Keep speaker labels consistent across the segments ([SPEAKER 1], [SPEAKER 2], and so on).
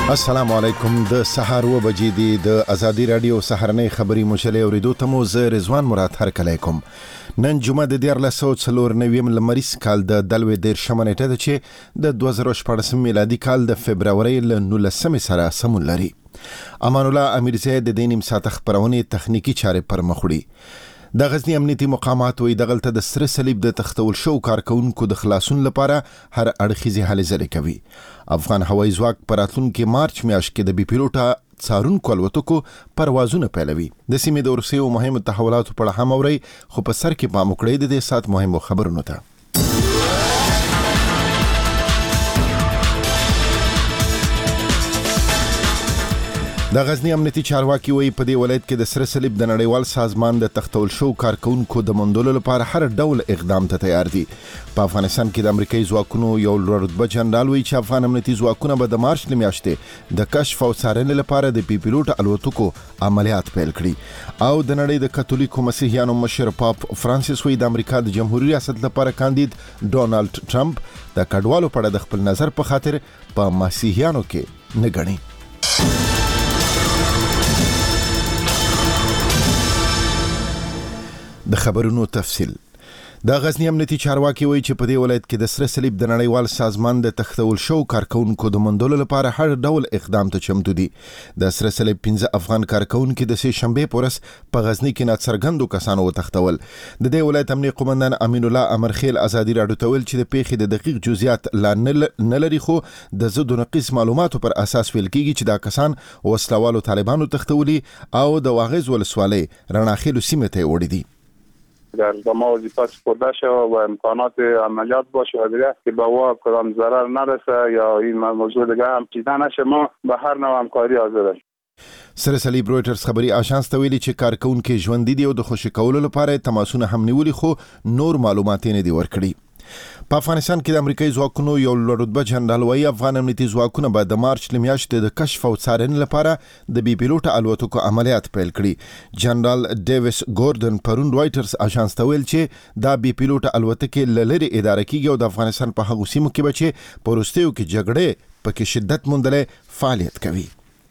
[SPEAKER 1] السلام علیکم. د سحر و بجې دی د ازادي رادیو سحرنۍ خبری مشلې اوریدو ته مو زه رضوان مراد هرکلی کوم. نن جمعه د 1494 لمریز کال د دلوي دیر شمنټه ده چې د 2014 میلادي کال د فبراورۍ ل 19 سره سمون لري. امان الله امیرزی د دینیم ساعت خبرونه تخنیکی چارې پر مخوړي. د غزنی امنیتي مقامات وی دغلته د سره صلیب د تختول شو کارکونکو د خلاصون لپاره هر اړخیزي هلې ځلې کوي. افغان هوایي ځواک پر راتلونکي مارچ میاشت کې د بي پیلوټه څارونکو الوتکو پروازونه پیلوي. د سیمې د روسي او مهمو تحولاتو په اړه هم اوري، خو په سر کې پام وکړئ د دې سات مهمو خبرونو ته. د غزنی امنیتي چارواکي وی په دې ولایت کې د سره صلیب د نړیوال سازمان د تختول شو کارکونکو د موندلو لپاره هر ډول اقدام ته تیار دي. په افغانستان کې د امریکایي ځواکونو یو لوړ رتبه جنرال وی چې افغان امنیتي ځواکونه به د مارچ میاشتې د کشف او څارنې لپاره د بي پیلوټ الوتکو عملیات پیل کړي. او د نړۍ د کاتولیکو مسیحیانو مشر پاپ فرانسیس وی د امریکا د جمهوریت ریاست لپاره کاندید ډونالد ټرمپ د کډوالو په اړه د خپل نظر په خاطر په مسیحیانو کې نه ګڼي. د خبرونو تفصیل. د غزنی امنیتي چارواکي وایي چې په دې ولایت کې د سره صلیب د نړیوال سازمان د تختول شو کارکونکو د موندلو لپاره هر ډول اقدام ته چمتو دي. د سره صلیب 15 افغان کارکونکو د سه شنبه پورس په غزنی کې ناڅرګندو کسانو وتښتول. د دې ولایت امنیتي قومندان امین الله امرخیل ازادي راډیو ته ویل چې د پیښې د دقیق جزئیات لا نه لري، خو د زړو نقیص معلوماتو پر اساس ویل کیږي چې دا کسان وسلوالو طالبانو تختولي او د واغز ولسوالۍ رڼاخیلو سیمه ته وړي دي.
[SPEAKER 2] در ما وظیفه سپرده شود و امکانات عملیات باشه و دیگه که به وا کدام ضرر نرسه یا این موضوع دیگه هم چیزا نشه، ما به هر نوع همکاری حاضریم.
[SPEAKER 1] سره صلیب رویټرز خبري آژانس ته ویلي چې کارکونکو ژوند دي او د خوشی کولو لپاره تماسونه هم نیولي، خو نور معلومات نه دي ورکړي. په افغانستان کې د امریکایي ځواکونو یو لوړ رتبه جنرال وایي افغان امنیتي ځواکونه به د مارچ میاشتې د کشف او څارنې لپاره د بي پیلوټ الوتکو عملیات پیل کړي. جنرال ډیویس ګوردن پرون رویټرز آژانس ته ویل چې دا بي پیلوټ الوتکې لری اداره کیږي او د افغانستان په هغو سیمو کې به چې په وروستیو کې جګړې پکې شدت موندلې فعالیت کوي.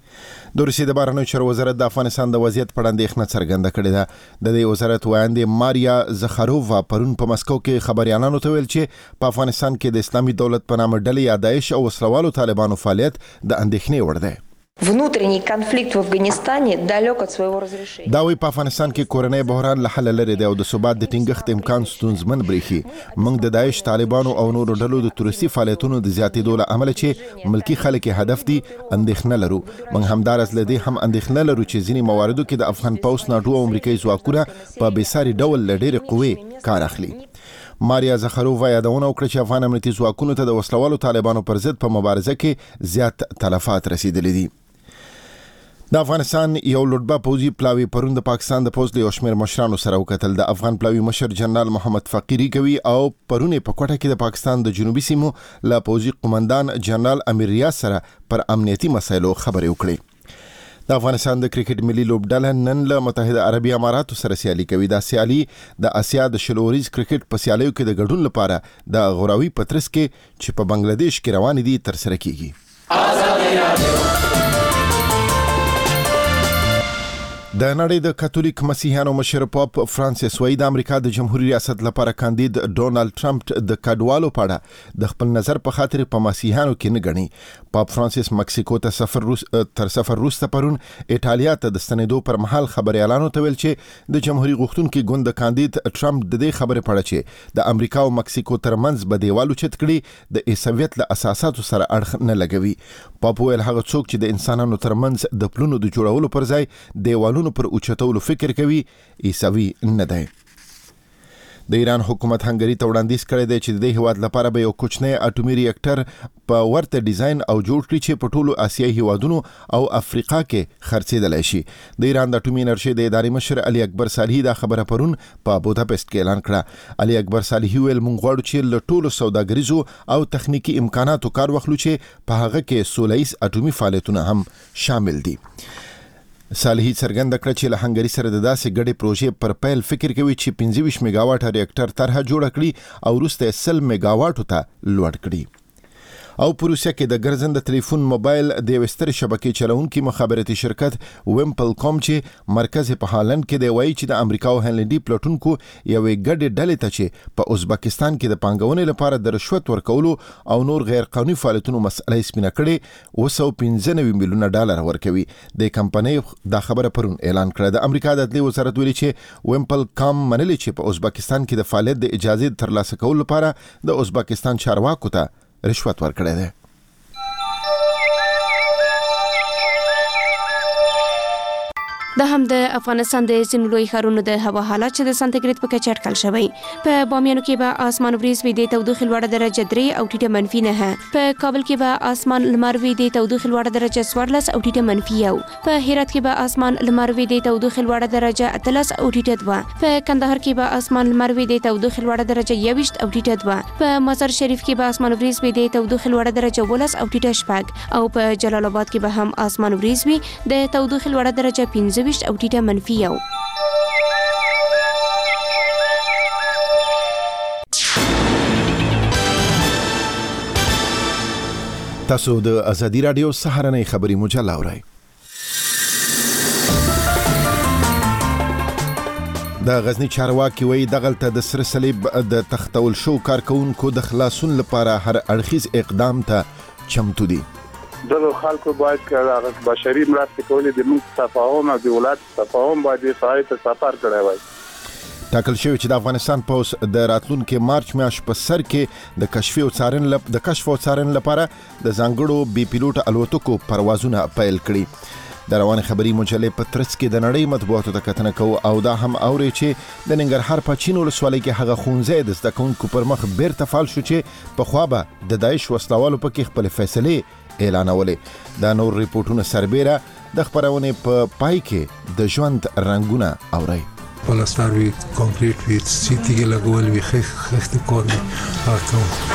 [SPEAKER 1] د روسیې د بهرنیو چارو وزارت د افغانستان د وضعیت په اړه اندېښنه څرګنده کړې ده. د دې وزارت وایندې ماریا زخارووا پرون په مسکو کې خبريالانو ته ویل چې په افغانستان کې د اسلامي دولت په نامه ډلې یا داعش او وسلوالو طالبانو فعالیت د اندېښنې وړ دی.
[SPEAKER 3] Внутренний конфликт в Афганистане далек от своего разрешения.
[SPEAKER 1] دا وی په افغانستان کې کورنۍ بحران له حل لري دی او د ثبات د ټینګښت امکان ستونزمن بریښي. موږ د داعش طالبانو او نورو ډلو د تروریستي فعالیتونو د زیاتېدو له امله چې ملکی خلک هدف دي اندېښنه لرو. موږ همدارس لدی هم اندېښنه لرو چې ځینې مواردو کې د افغان پولیس ناټو او امریکایي ځواکونه په بېساري ډول له ډېرې قوې کار اخلي. ماریا زخارووا یادونه وکړه چې افغان امنیتي ځواکونو ته د وسلوالو طالبانو پر ضد په مبارزه کې زیات تلفات رسیدلي دي. د افغانستان یو لوړبه پوځي پلاوی پرون د پاکستان د پوځ له یو شمېر مشرانو سره وکتل. د افغان پلاوی مشر جنرال محمد فقیری کوي او پرون په کوټه کې د پاکستان د جنوبي سیمو له پوځي قومندان جنرال امیر ریاض سره پر امنیتي مسایلو خبرې وکړي. د افغانستان د کرکټ ملي لوبډله نن له متحده عربي اماراتو سره سیالي کوي. دا سیالي د اسیا د شلوریز کرکټ په سیالیو کې د ګډون لپاره د غوراوي پترس کې چې په بنگلاديش کې روان دي تر سره کیږي. د نړۍ د کاتولیک مسیحیانو مشر پاپ فرانسیس وی د امریکا د جمهوریت ریاست لپاره کاندید ډونالد ټرمپ د کډوالو په اړه د خپل نظر په خاطر په مسیحیانو کې نه ګڼي. پاپ فرانسیس مکسیکو ته تر سفر وروسته پرون ایټالیا ته د ستنېدو پر مهال خبريالانو ته ویل چې د جمهوریت غوښتونکي ګوند کاندید ټرمپ د دې خبرې په اړه چې د امریکا او مکسیکو ترمنځ به دیوالو چت کړي د عیسویت له اساساتو سره اړخ نه لګوي. پاپ ویل هغه څوک چې د انسانانو ترمنځ د پلونو د جوړولو پر ځای دیوالونو پر اوچتولو فکر کوي عیسوي نه دی. د ایران حکومت هنګری ته وړاندیز کړی دی چې د دې هیواد لپاره به یو کوچنی اټومي ریاکټر په ورته ډیزاین او جوړ کړي چې په ټولو آسیایي هیوادونو او افریقا کې خرڅېدلی شي. د ایران د اټومي انرژي د ادارې مشر علي اکبر صالحي دا خبره پرون په بوداپست کې اعلان کړه. علي اکبر صالحي ویل موږ غواړو چې له ټولو سوداګریزو او تخنیکی امکاناتو کار واخلو چې په هغه کې سولهییز اټومي فعالیتونه هم شامل دي. صالحي څرګنده کړه چې له هنګری سره د داسې ګډې پروژې پر پیل فکر کوي چې 25 میگاواټ ریاکټر طرحه جوړ کړي او وروسته 100 میگاواټو ته لوړ کړي. او په روسیه کې د ګرځنده ټلیفون موبایل د وستر شبکې چلونکي مخابراتي شرکت ویمپل کوم چې مرکز په هالند کې دی وایي چې د امریکا او هلندي پلوټونکو یوې ګډې ډلې ته چې په ازبکستان کې د پانګونې لپاره د رشوت ورکولو او نور غیر قانوني فعالیتونو مسئله سپینه کړې $195 میلیونه ورکوي. د کمپنۍ دا خبره پرون اعلان کړه. د امریکا د عدلي وزارت ویلي چې ویمپل کوم منلي چې په ازبکستان کې د فعالیت د اجازه ترلاسه کولو لپاره د ازبکستان چارواکو ته رشوت ورکړی دی.
[SPEAKER 4] د هم د افغانستان د ځینو لوی ښارونو د هوا حالات چې د سانتیګریډ په کچه اټکل شوی. په بامیانو کې به اسمان وریځ وي، د تودوخې لوړه درجه 3 او ټیټه -9. په کابل کې به اسمان لمر وي، د تودوخې لوړه درجه 14 او ټیټه -1. په هرات کې به اسمان لمر وي، د تودوخې لوړه درجه 13 او ټیټه 2. په کندهار کې به اسمان لمر وي، د تودوخې لوړه درجه 21 او ټیټه 2. په مزار شریف کې به اسمان وریځ وي، د تودوخې لوړه درجه 12 او ټیټه 4. او په جلال آباد کې به هم اسمان وریځ وي، د تودوخې لوړه درجه 15 او ټیټه -1.
[SPEAKER 1] تاسو د ازادي رادیو سهارنۍ خبري مجله اورئ. د غزنی چارواکي وایي دغلته د سره صلیب د تختول شو کارکونکو د خلاصون لپاره هر اړخیز اقدام ته چمتو دي.
[SPEAKER 2] دغه خلکو باید که بشري مرستې کولې د موږ تفاهم او د ولایت تفاهم باید د سړی ته سفر کړی وای.
[SPEAKER 1] ټاکل شوی چې د افغانستان پولیس د راتلونکي مارچ میاشت په سر کې د کشف او څارنې لپاره د ځانګړو بي پیلوټ الوتکو پروازونه پیل کړي. د روان خبري مجلې په ترڅ کې د نړۍ مطبوعاتو ته کتنه کوو او دا هم اوري چې د ننګرهار په چین ولسوالۍ کې هغه ښوونځی د زده کوونکو پر مخ بیرته فعال شو چې پخوا به د داعش وسلوالو پکې خپل فیصلې اعلانولې. دا نور ریپورتونه سربیره د خبرونې په پای کې د ژوند رنگونه اوري.
[SPEAKER 5] پلاستر وی، کانکریټ وی، سیټي کې لګول وی، خښت کول وی.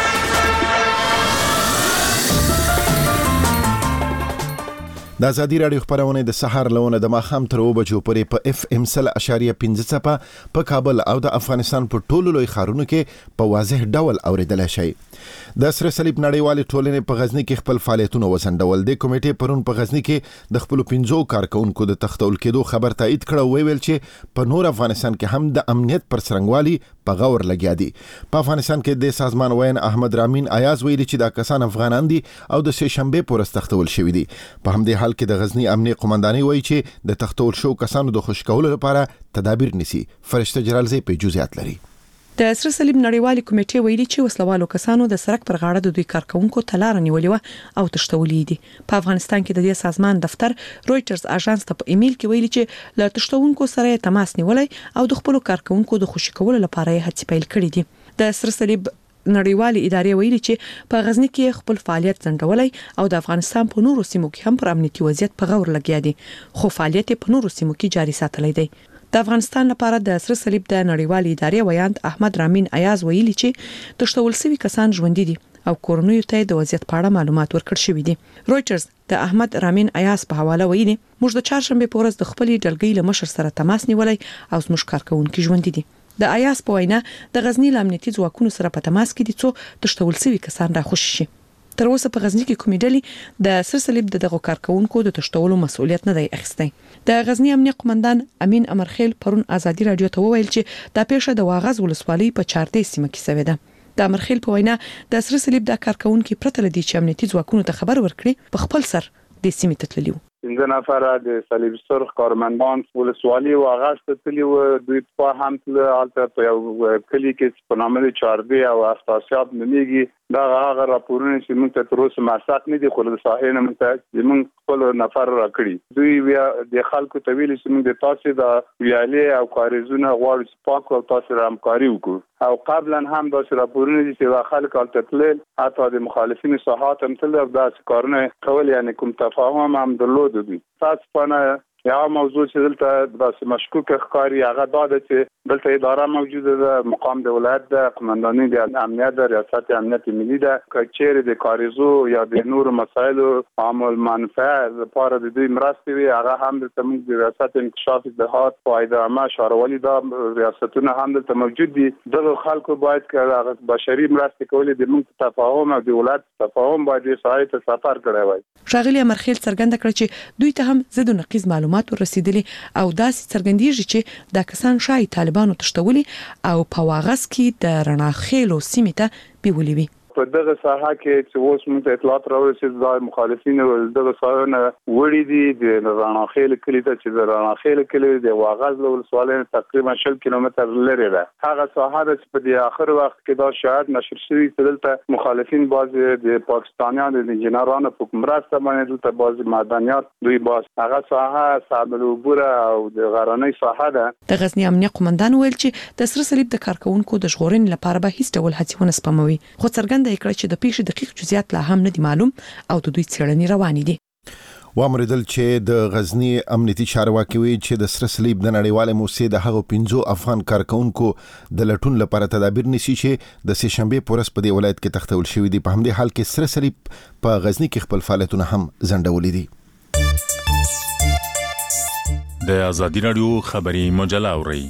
[SPEAKER 1] د ازادي رادیو خبرونه د سحر لونه د ماخام تر 2 بجو پورې په FM 0.5 څپه په کابل او د افغانستان په ټولو لوی ښارونو کې په واضح ډول اوریدل شي. د سره صلیب نړیوالې ټولنې په غزنی کې خپل فعالیتونه وسنډول. د کمیټې پرون په غزنی کې د خپل 15 کارکونکو د تختول کېدو خبر تایید کړه. ویل چې په نور افغانستان کې هم د امنیت پر سرنګوالي په غور لګیا دي. په افغانستان کې د سازمان وین احمد رامین ایاز ویلي چې دا کسان افغانان دي او د سه شنبه پورې تختول شوی دي. په همدې حال کې د غزنی امنیه قومندانۍ وایي چې د تختول شو کسانو د خوشکولو لپاره تدابیر نیسي. فرشته جلالزی په جزئیات لري.
[SPEAKER 6] د سره صلیب نړیوالې کمیټې ویلي چې وسلوالو کسانو د سړک پر غاړه د دوی کارکونکو تلار نیولې و او تشتولې دي. په افغانستان کې د دې سازمان دفتر رويټرز اژانس ته په ایمیل کې ویلي چې له تشتونکو سره تماس نیولې او د خپل کارکونکو د خوشی کولو لپاره هڅې پیل کړې دي. د سره صلیب نړیوالې ادارې ویلي چې په غزنی کې خپل فعالیت ځنډولای او د افغانستان په نورو سیمو کې هم پر امنیتي وضعیت په غور لګیا دي، خو فعالیت په نورو سیمو کې جاري ساتلی دی. د افغانستان لپاره د سره صلیب د نړیوالې ادارې ویاند احمد رامین ایاز ویلي چې تشتول شوی کسان ژوند دي او کورنیو ته د وضعیت په اړه معلومات ورکړ شوی دي. رويټرز د احمد رامین ایاز په حواله ویلي موږ د چهارشنبه په ورځ د خپل ډلګۍ له مشر سره تماس نیولای او زموږ کارکونکو ژوند دي. د ایاز په وینا د غزنی امنیتي ځواکونو سره په تماس کې دي څو تشتول شوی کسان را خوشی شي. تر اوسه په غزنی کې کومې ډلې د سره صلیب دغه کارکونکو د تشتولو مسؤلیت نه دی اخیستی. د غزنی امنیه قومندان امین امرخیل پرون ازادي رادیو ته وویل چې دا پیښه د واغز ولسوالۍ په 14 سیمه کې شوې ده. د امرخیل په وینا د سره صلیب د کارکونکو پرته لدی چې امنیتي ځواکونو ته خبر ورکړي په خپل سر د سیمې ته تللی و.
[SPEAKER 2] 15 نفر د صلیب سرخ کارمندان ولسوالۍ او آغاز ته تللی و. دوی په هم تل په یو کلی کې په نامه 14 او اساسيات نمیږي. دا هغه راپورونه چې موږ ته تر اوسه معلومات نه دي خو د صحه نه موږ خپل نفر راکړي. دوی بیا د خلکو ته ویل چې موږ د تاسو د ویالې او کاریزونه غواړو چې پاک او تاسو را همکاري وکړو او قبلا هم دا راپورونه دي چې خلک التتلل حتی د مخالفین صحات هم تل دا کارونه کول یعنی کوم تفاهم هم درلود دي. تاسو په یا موضوع چې دلته د مشکوک ښکاری هغه دا ده چې دلته اداره موجوده ده، مقام دولت ده، قماندانی د امنیت ده، ریاست امنیت ملی ده، کچېر د کاریزو یا د نور مسایلو عامل منفعه لپاره د دوی مرستې وي، هغه هم د موږ د ریاست انکشاف اصلاحات فایده عامه شاروالي دا ریاستونه هم دلته موجود دي. دغه خلکو باید که بشري مرستې کولې د موږ تفاهم او د ولایت تفاهم باید یې سړی ته سفر کړی وای.
[SPEAKER 6] ښاغلي امرخیل څرګنده کړه چې دوی ته هم ضد نقیض معلومات ورسېدلي او داسې څرګندېږي چې دا کسان شاید طالبانو تشتولي او په واغس کې د رڼاخېلو سیمې ته بیولي وي.
[SPEAKER 2] په دغه ساحه کې چې اوس موږ ته اطلاعات راورسېد دا مخالفین دغه ساحونه وړي دي د رڼاخېل کلی ته چې د رڼاخېل کلی د واغز له ولسوالۍ تقریبا 10 کیلومتر لري ده. هغه ساحه چې په دې اخر وخت کې دا شاید نشر شوی چې دلته مخالفین بعضی د پاکستانیانو د انجنیرانو په مرسته باندې دلته بعضی معدنیات دوی باز هغه ساحه صعب العبور او د غراني ساحه ده.
[SPEAKER 6] د غزنی امنیه قومندان ویل چې د سره صلیب د کارکونکو د ژغورنې لپاره به هیڅ ډول هڅې ونه سپموي، خو څرګنده کړه چې د پیښې دقیق جزئیات لا هم نه دي معلوم او د دوی څېړنې روانې دي.
[SPEAKER 1] وامریدل چې د غزنی امنیتي چارواکي وی چې د سره صلیب د نړیوال موسسې د هغو 15 افغان کارکونکو د لټون لپاره تدابیر نیسي چې د سه شنبه پورس په دې ولایت کې تختول شوی دي. په همدې حال کې سره صلیب په غزنی کې خپل فعالیتونه هم ځنډولي دي.
[SPEAKER 7] د ازادي رادیو خبري مجله اوري.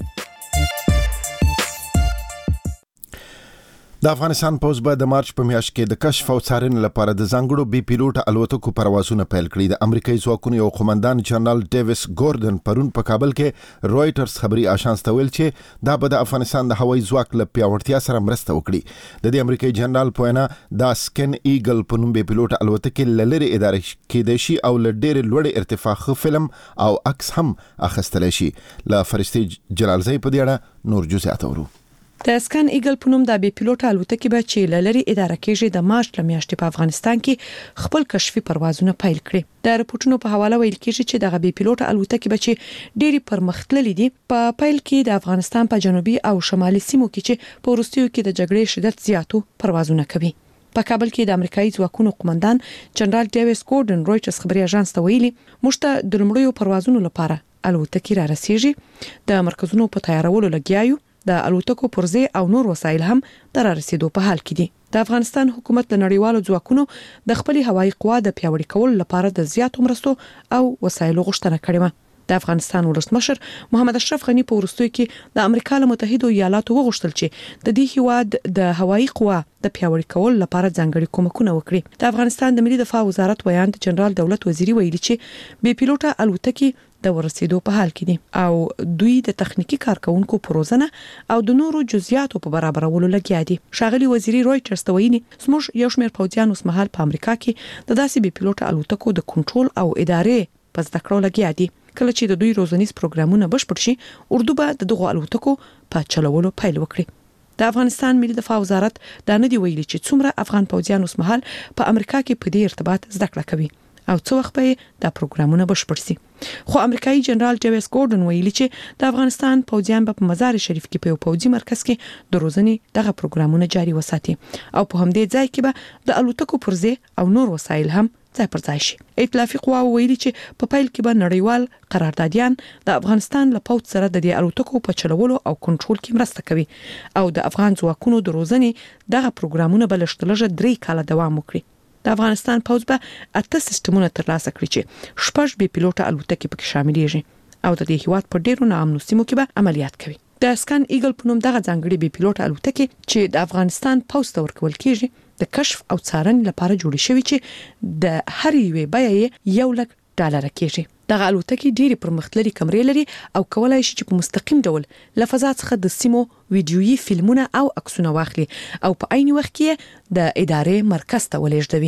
[SPEAKER 1] د افغانستان پوز به د مارچ په میاشت کې د کشف او څارنې لپاره د ځانګړو بي پیلوټ الوتکو پروازونه پیل کړي. د امریکایي ځواکونو یو قومندان جنرال ډیویس ګوردن پرون په کابل کې رويټرز خبري آژانس ته ویل چې دا به د افغانستان د هوایي ځواک له پیاوړتیا سره مرسته وکړي. د دې امریکایي جنرال په وینا دا سکن ایګل په نوم بي پیلوټ الوتکې له لرې اداره کېدای شي او له ډېرې لوړې ارتفاع فلم او عکس هم اخیستلی شي. له فرشتي جلالزی په دې اړه نور جزئیات اورو.
[SPEAKER 6] د سکن ایګل په نوم د بي پیلوټ الوتکې به چې لری اداره کېږي د مارچ میاشتې په افغانستان کې خپل کشفي پروازونه پیل کړي. د رپورټونو په حواله ویل کېږي چې د بي پیلوټ الوتکې به چې ډېری پرمختللې دي په پیل کې د افغانستان په جنوبي او شمالي سیمو کې چې په وروستیو کې د جګړې شدت زیاتو پروازونه کوي. په کابل کې د امریکایي ځواکونو قومندان جنرال ډیویس ګوردن رويټرز خبري آژانس ته ویلي موږ ته د لومړیو پروازونو لپاره الوتکې را رسیږي، د مرکزونو په تیارولو لګیایو، د الوتکو پرزې او نور وسایل هم در رسیدو په حال کې دي. د افغانستان حکومت د نړیوالو ځواکونو د خپل هوایي قوا د پیاوړي کولو لپاره د زیاتو مرستو او وسایلو غوښتنه کړې و. د افغانستان ولسمشر محمد اشرف غنی په وروستیو کې د امریکا له متحده ایالاتو وغوښتل چې د دې هیواد د هوایي قوا د پیاوړي کولو لپاره ځانګړي کومکونه وکړي. د افغانستان د ملي دفاع وزارت ویاند جنرال دولت وزیری ویلي چې بي پیلوټه الوتکې د ورسېدو په حال کې دي او دوی د تخنیکی کارکونکو پروژنه او د نورو جزئیاتو په برابرولو لګیا دي. ښاغلي وزیری رويټرز ته ویلي زموږ یو شمېر پوځیان اوس مهال په امریکا کې د داسې بي پیلوټه الوتکو د کنټرول او ادارې په زده کړو لګیا دي. کله چې د دوی روزنیز پروګرامونه بشپړ شي اردو به دغه الوتکو په چلولو پیل وکړي. د افغانستان ملي دفاع وزارت دا نه دی ویلي چې څومره افغان پوځیان اوس مهال په امریکا کې په دې ارتباط زده کړه کوي او څو وخت به دا پروګرامونه بشپړ شي. خو امریکایي جنرال ډیویس ګوردن ویلي چې د افغانستان پوځیان په مزار شریف کې په یو پوځي مرکز کې د روزنې دغه پروګرامونه جاري وساتي او په همدې ځای کې به د الوتکو پرزې او نور وسایل هم ځای پر ځای شي. ائتلافي قواو ویلي چې په پیل کې به نړیوال قراردادیان د افغانستان له پوځ سره د دې الوتکو په چلولو او کنټرول کې مرسته کوي او د افغان ځواکونو د روزنې دغه پروګرامونه به لږ 3 کال دوام وکړي. د افغانستان پوځ به 8 سیستمونه ترلاسه کړي چې 6 بي پیلوټه الوتکې پکې شاملېږي او د دې هیواد په ډیرو ناامنو سیمو کې به عملیات کوي. د سکن ایګل په نوم دغه ځانګړي بي پیلوټه الوتکې چې د افغانستان پوځ ته ورکول کېږي د کشف او څارنې لپاره جوړې شوې چې د هر یوې بیه $1,00,000 کېږي. دغه الوتکې ډېری پرمختللي کمرې لري او کولای شي چې په مستقیم ډول له فضا څخه د سیمو ویډیويي فلمونه او عکسونه واخلي او په عین وخت کې د ادارې مرکز ته ولېږدوي.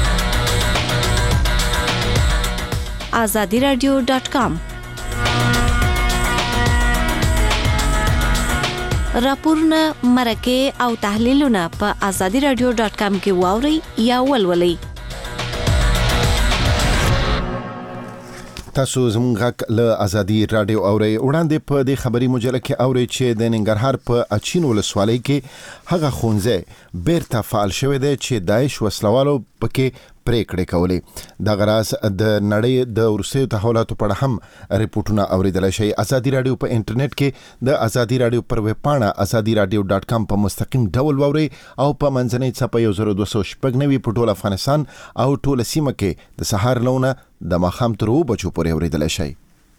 [SPEAKER 8] azadiradio.com راپورونه مرکه او تحلیلونه په azadiradio.com کې واوري یا ولولئ.
[SPEAKER 1] تاسو زموږ غږ له ازادي رادیو اورئ. وړاندې په دې خبري مجله کې اورئ چې د ننګرهار په اچین ولسوالۍ کې هغه ښوونځی بیرته فعال شوی دی چې داعش وسلوالو پکې پریکړې کولې. د غراس د نړۍ د وروستیو تحولاتو په اړه هم ریپورتونه اوریدلای شئ. ازادي رادیو په انټرنیټ کې د ازادي رادیو پر ویب پاڼه azadiradio.com په مستقیم ډول واورئ او په منځنۍ څپه 1296 په ټول افغانستان او ټول سیمه کې د سهار لونه د ماښام تر 2 بجو پورې اوریدلای شئ.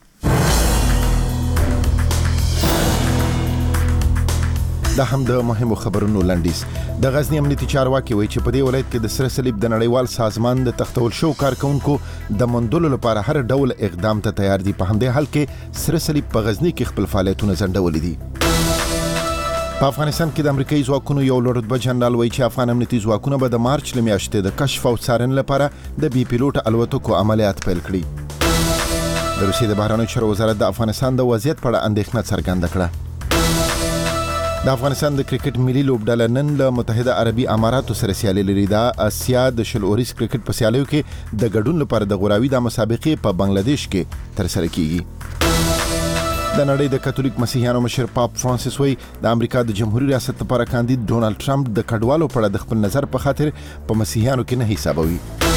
[SPEAKER 1] دا هم د مهمو خبرونو لنډیز. د غزنی امنیتي چارواکي وایي چې په دې ولایت کې د سره صلیب د نړیوال سازمان د تختول شو کارکونکو د مندلو لپاره هر ډول اقدام ته تیار دي. په همدې حال کې سره صلیب په غزنی کې خپل فعالیتونه ځنډولي دي. په افغانستان کې د امریکایي ځواکونو یو لوړ رتبه جنرال وایي چې افغان امنیتي ځواکونه به د مارچ له میاشتې د کشف او څارنې لپاره د بي پیلوټ الوتکو عملیات پیل کړي. د روسیې د بهرنیو چارو وزارت د افغانستان د وضعیت په اړه اندېښنه څرګنده کړه. د افغانستان د کرکټ ملي لوبډله نن له متحده عربي اماراتو سره سیالي لري. د اسیا د شل اوریز کرکټ په سیالیو کې د ګډون لپاره د غوراوي د مسابقې په بنگلاديش کې ترسره کیږي. د نړۍ د کاتولیک مسیحیانو مشر پاپ فرانسیس وایي د امریکا د جمهوریت ریاست لپاره کاندید ډونالد ټرمپ د کډوالو په اړه د خپل نظر په خاطر په مسیحیانو کې نه حسابوي.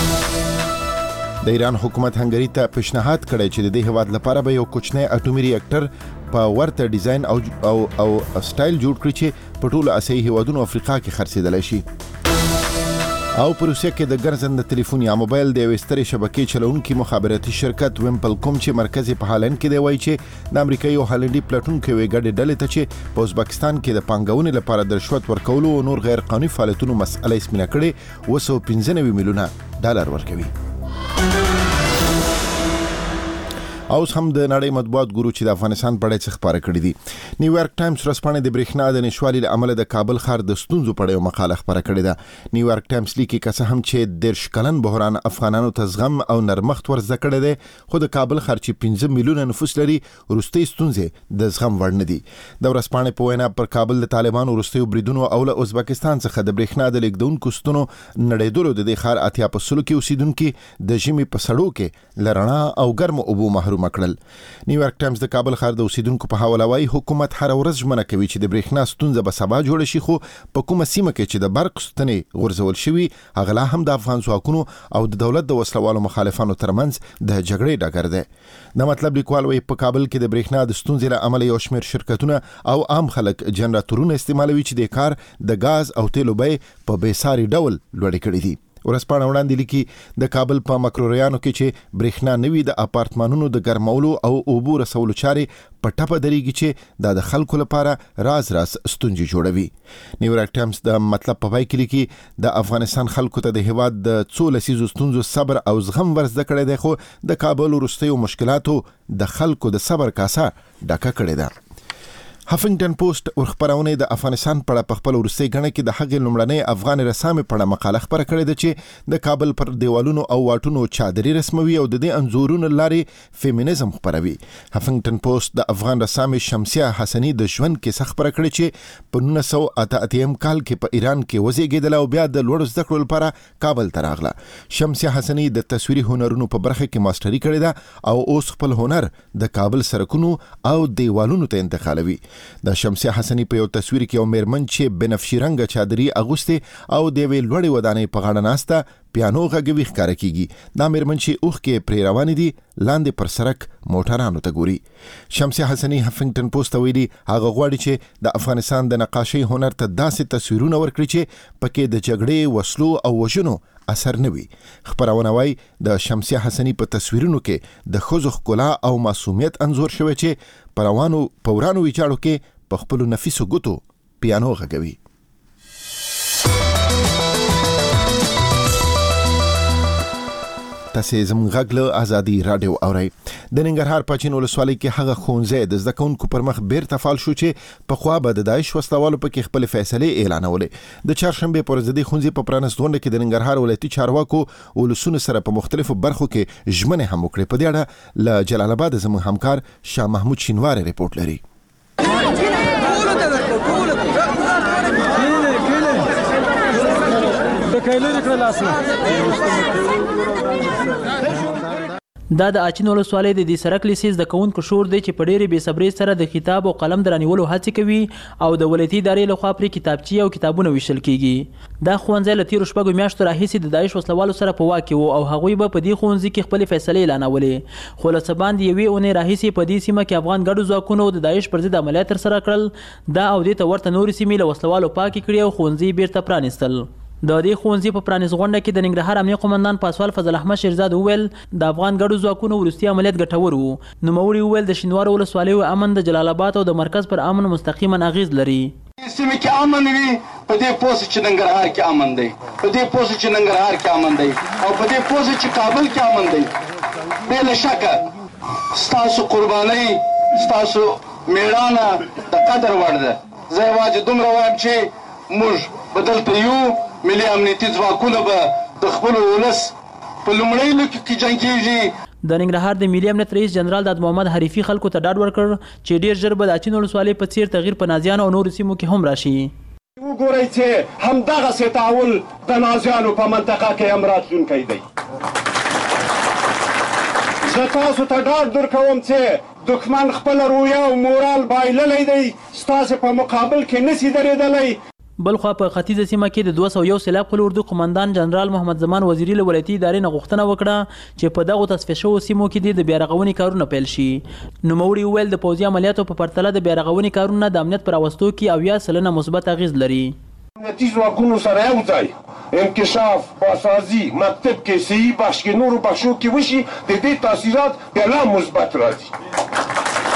[SPEAKER 1] د ایران حکومت هنګری ته پیشنهاد کړی چې د دې هیواد لپاره به یو کوچنی اټومي ریاکټر په ورته ډیزاین او سټایل جوړ کړي چې په ټولو اسیایي هیوادونو افریقا کې خرڅېدلی شي. او په روسیه کې د ګرځنده ټلیفون یا موبایل د یوې سترې شبکې چلونکي مخابراتي شرکت ویمپل کوم چې مرکز په هالند کې دی وایي چې د امریکایي او هالندي پلټونکو یوې ګډې ډلې ته چې په ازبکستان کې د پانګونې لپاره د رشوت ورکولو او نور غیر قانوني فعالیتونو مسئله اسمینه کړې 295 میلیونه ډالر ورکوي. اوس هم د نړۍ مطبوعات ګورو چې د افغانستان په اړه څه خبره کړې دي. نیویارک ټایمز ورځپاڼه د برېښنا د نشوالي له امله د کابل ښار د ستونزو په اړه یو مقاله خبره کړې ده. نیویارک ټایمز لیکي که څه هم چې 10 کلن بحران افغانانو ته زغم او نرمښت ورزده کړی دی، خو د کابل ښار چې 15 میلیونه نفوس لري وروستۍ ستونزې د زغم وړ نه دي. د ورځپاڼې په وینا پر کابل د طالبانو وروستیو بریدونو او له ازبکستان څخه د برېښنا د لیږدونکو ستنو نړېدلو د دې ښار 80% کې اوسیدونکي د ژمي په سړو کې له رڼا او ګرمو اوبو محروم کړل. نیویارک ټایمز د کابل ښار د اوسیدونکو په حواله وايي حکومت هر ورځ ژمنه کوي چې د برېښنا ستونزه به سبا جوړه شي، خو په کومه سیمه کې چې د برق ستنې غورځول شوي هغه لا هم د افغان ځواکونو او د دولت د وسلوالو مخالفانو ترمنځ د جګړې ډګر دی. د مطلب لیکوال وايي په کابل کې د برېښنا د ستونزې له امله یو شمېر شرکتونه او عام خلک جنراتورونه استعمالوي چې د کار د غاز او تیلو بیې په بېساري ډول لوړې کړي دي. ورځپاڼه وړاندې لیکي د کابل په مکروریانو کې چې برېښنا نوي د اپارتمانونو د ګرمولو او اوبو رسولو چارې په ټپه درېږي چې د خلکو لپاره راز ستونزې جوړوي. نیویارک ټایمز د مطلب په پای کې لیکي د افغانستان خلکو ته د هیواد د څو لسیزو ستونزو صبر او زغم ورزده کړی دی، خو د کابل وروستیو مشکلاتو د خلکو د صبر کاسه ډکه کړې ده. هافنګټن پوسټ ورخبرونه د افغانستان په اړه په خپل وروستي غڼه کې د هغې لومړنۍ افغان رسامې په اړه مقاله خبره کړې ده چې د کابل پر دیوالونو او واټونو چادري رسموي او د دې انځورونو لارې فیمینیزم خبروي. هافنګټن پوسټ د افغان رسامې شمسیه حسنی د ژوند کیسه خبره کړې چې په 1988 کال کې په ایران کې وزیږېدله او بیا د لوړو زده کړو لپاره کابل ته راغله. شمسیه حسنی د تصویري هنرونو په برخه کې ماستري کړې ده او اوس خپل هنر د کابل سرکونو او دیوالونو ته انتقالوي. د شمسیه حسنی په یو تصویر کې یو میرمن چې بنفشي رنګه چادري اغوستې او د یوې لوړې ودانۍ په غاړه ناسته پیانو غږوي ښکاره کیږي. دا میرمن چې اوښ کې پرې روانې دي لاندې پر سرک موټرانو ته ګوري. شمسیه حسنی هافنګټن پوسټ ته ویلي هغه غواړي چې د افغانستان د نقاشۍ هنر ته داسې تصویرونه ورکړي چې پکې د جګړې، وسلو او وژنو اثر نه وي. خبرونه وايي د شمسیه حسنی په تصویرونو کې د ښځو ښکلا او معصومیت انځور شوی چې په ورانو ویجاړو کې په خپلو نفیسو ګوتو پیانو غږوي. تاسې زموږ غږ له ازادي راډیو اورئ. د ننګرهار پاچین ولسوالۍ کې هغه ښوونځی د زده کوونکو پر مخ بیرته فعال شو چې پخوا به د داعش وسلوالو پکې خپلې فیصلې اعلانولې. د چهارشنبې په ورځ د دې ښوونځي په پرانست غونډه کې د ننګرهار ولایتي چارواکو ولسونو سره په مختلفو برخو کې ژمنې هم وکړې. په دې اړه له جلال آباد زموږ همکار شاه محمود شینواری ریپورت لري.
[SPEAKER 9] دا د اچین ولسوالۍ د دې سرک لیسیز د کوونکو شور دی چې په ډېرې بېصبرۍ سره د کتاب او قلم د رانیولو هڅې کوي او د ولایتي ادارې لخوا پرې کتابچې او کتابونه ویشل کیږي. دا ښوونځی له تېرو 6 میاشتو راهیسې د داعش وسلوالو سره په واک کې و او هغوی به په دې ښوونځي کې خپلې فیصلې اعلانولې. خو له څه باندې یوې اونۍ راهیسې په دې سیمه کې افغان ګډو ځواکونو د داعش پر ضد عملیات ترسره کړل. دا او دې ته ورته نورې سیمې له وسلوالو پاکې کړي او ښوونځي بیرته پرانیستل. د دې ښوونځي په پرانیست غونډه کې د ننګرهار امنیه قومندان پاسوال فضل احمد شیرزاد وویل د افغان ګډو ځواکونو وروستي عملیات ګټور وو. نوموړي وویل د شینوارو ولسوالیو امن د جلال آباد او د مرکز پر امن مستقیما اغیز لري.
[SPEAKER 10] سیمه کې امن وي په دې پوسټ چې ننګرهار کې امن دی، په دې پوسټ چې ننګرهار کې امن دی او په دې پوسټ چې کابل کې امن دی. بلا شک ستاسو قرباني ستاسو میړانه د قدر وړ ده. زه یوازې دومره وایم چې موږ بدلته یو ملي امنیتي ځواکونه به د خپل ولس په لومړۍ لوکي کې جنګېږي.
[SPEAKER 9] د ننګرهار د ملي امنیت رئیس جنرال داد محمد حریفي خلکو ته ډاډ ورکړ چې ډیر ژر به د اچین ولسوالۍ په څیر تغییر په نازیانو او نورو سیمو کې هم راشي.
[SPEAKER 11] وګورئ چې همدغسې تعامل د نازیانو په منطقه کې هم راتلونکی دی. زه تاسو ته ډاډ درکوم چې دښمن خپله رویه او مورال بایللی دی، ستاسې په مقابل کې نسي درېدلی.
[SPEAKER 9] بلخوا په ختیځه سیمه کې د 201 سیلاب خپل اردو قومندان جنرال محمد زمان وزیری له ولایتي ادارې نه غوښتنه وکړه چې په دغو تصفیه شوو سیمو کې د بیارغونې کارونه پیل شي. نوموړي وویل د پوځي عملیاتو په پرتله د بیارغونې کارونه د امنیت په راوستو کې 80% مثبت اغیز لري.
[SPEAKER 11] امنیتي ځواکونو سره یو ځای انکشاف، بازسازي، مکتب کې صحي بخش کې نورو بخشو کې وشي، د دې تاثیرات بیا لا مثبت راځي.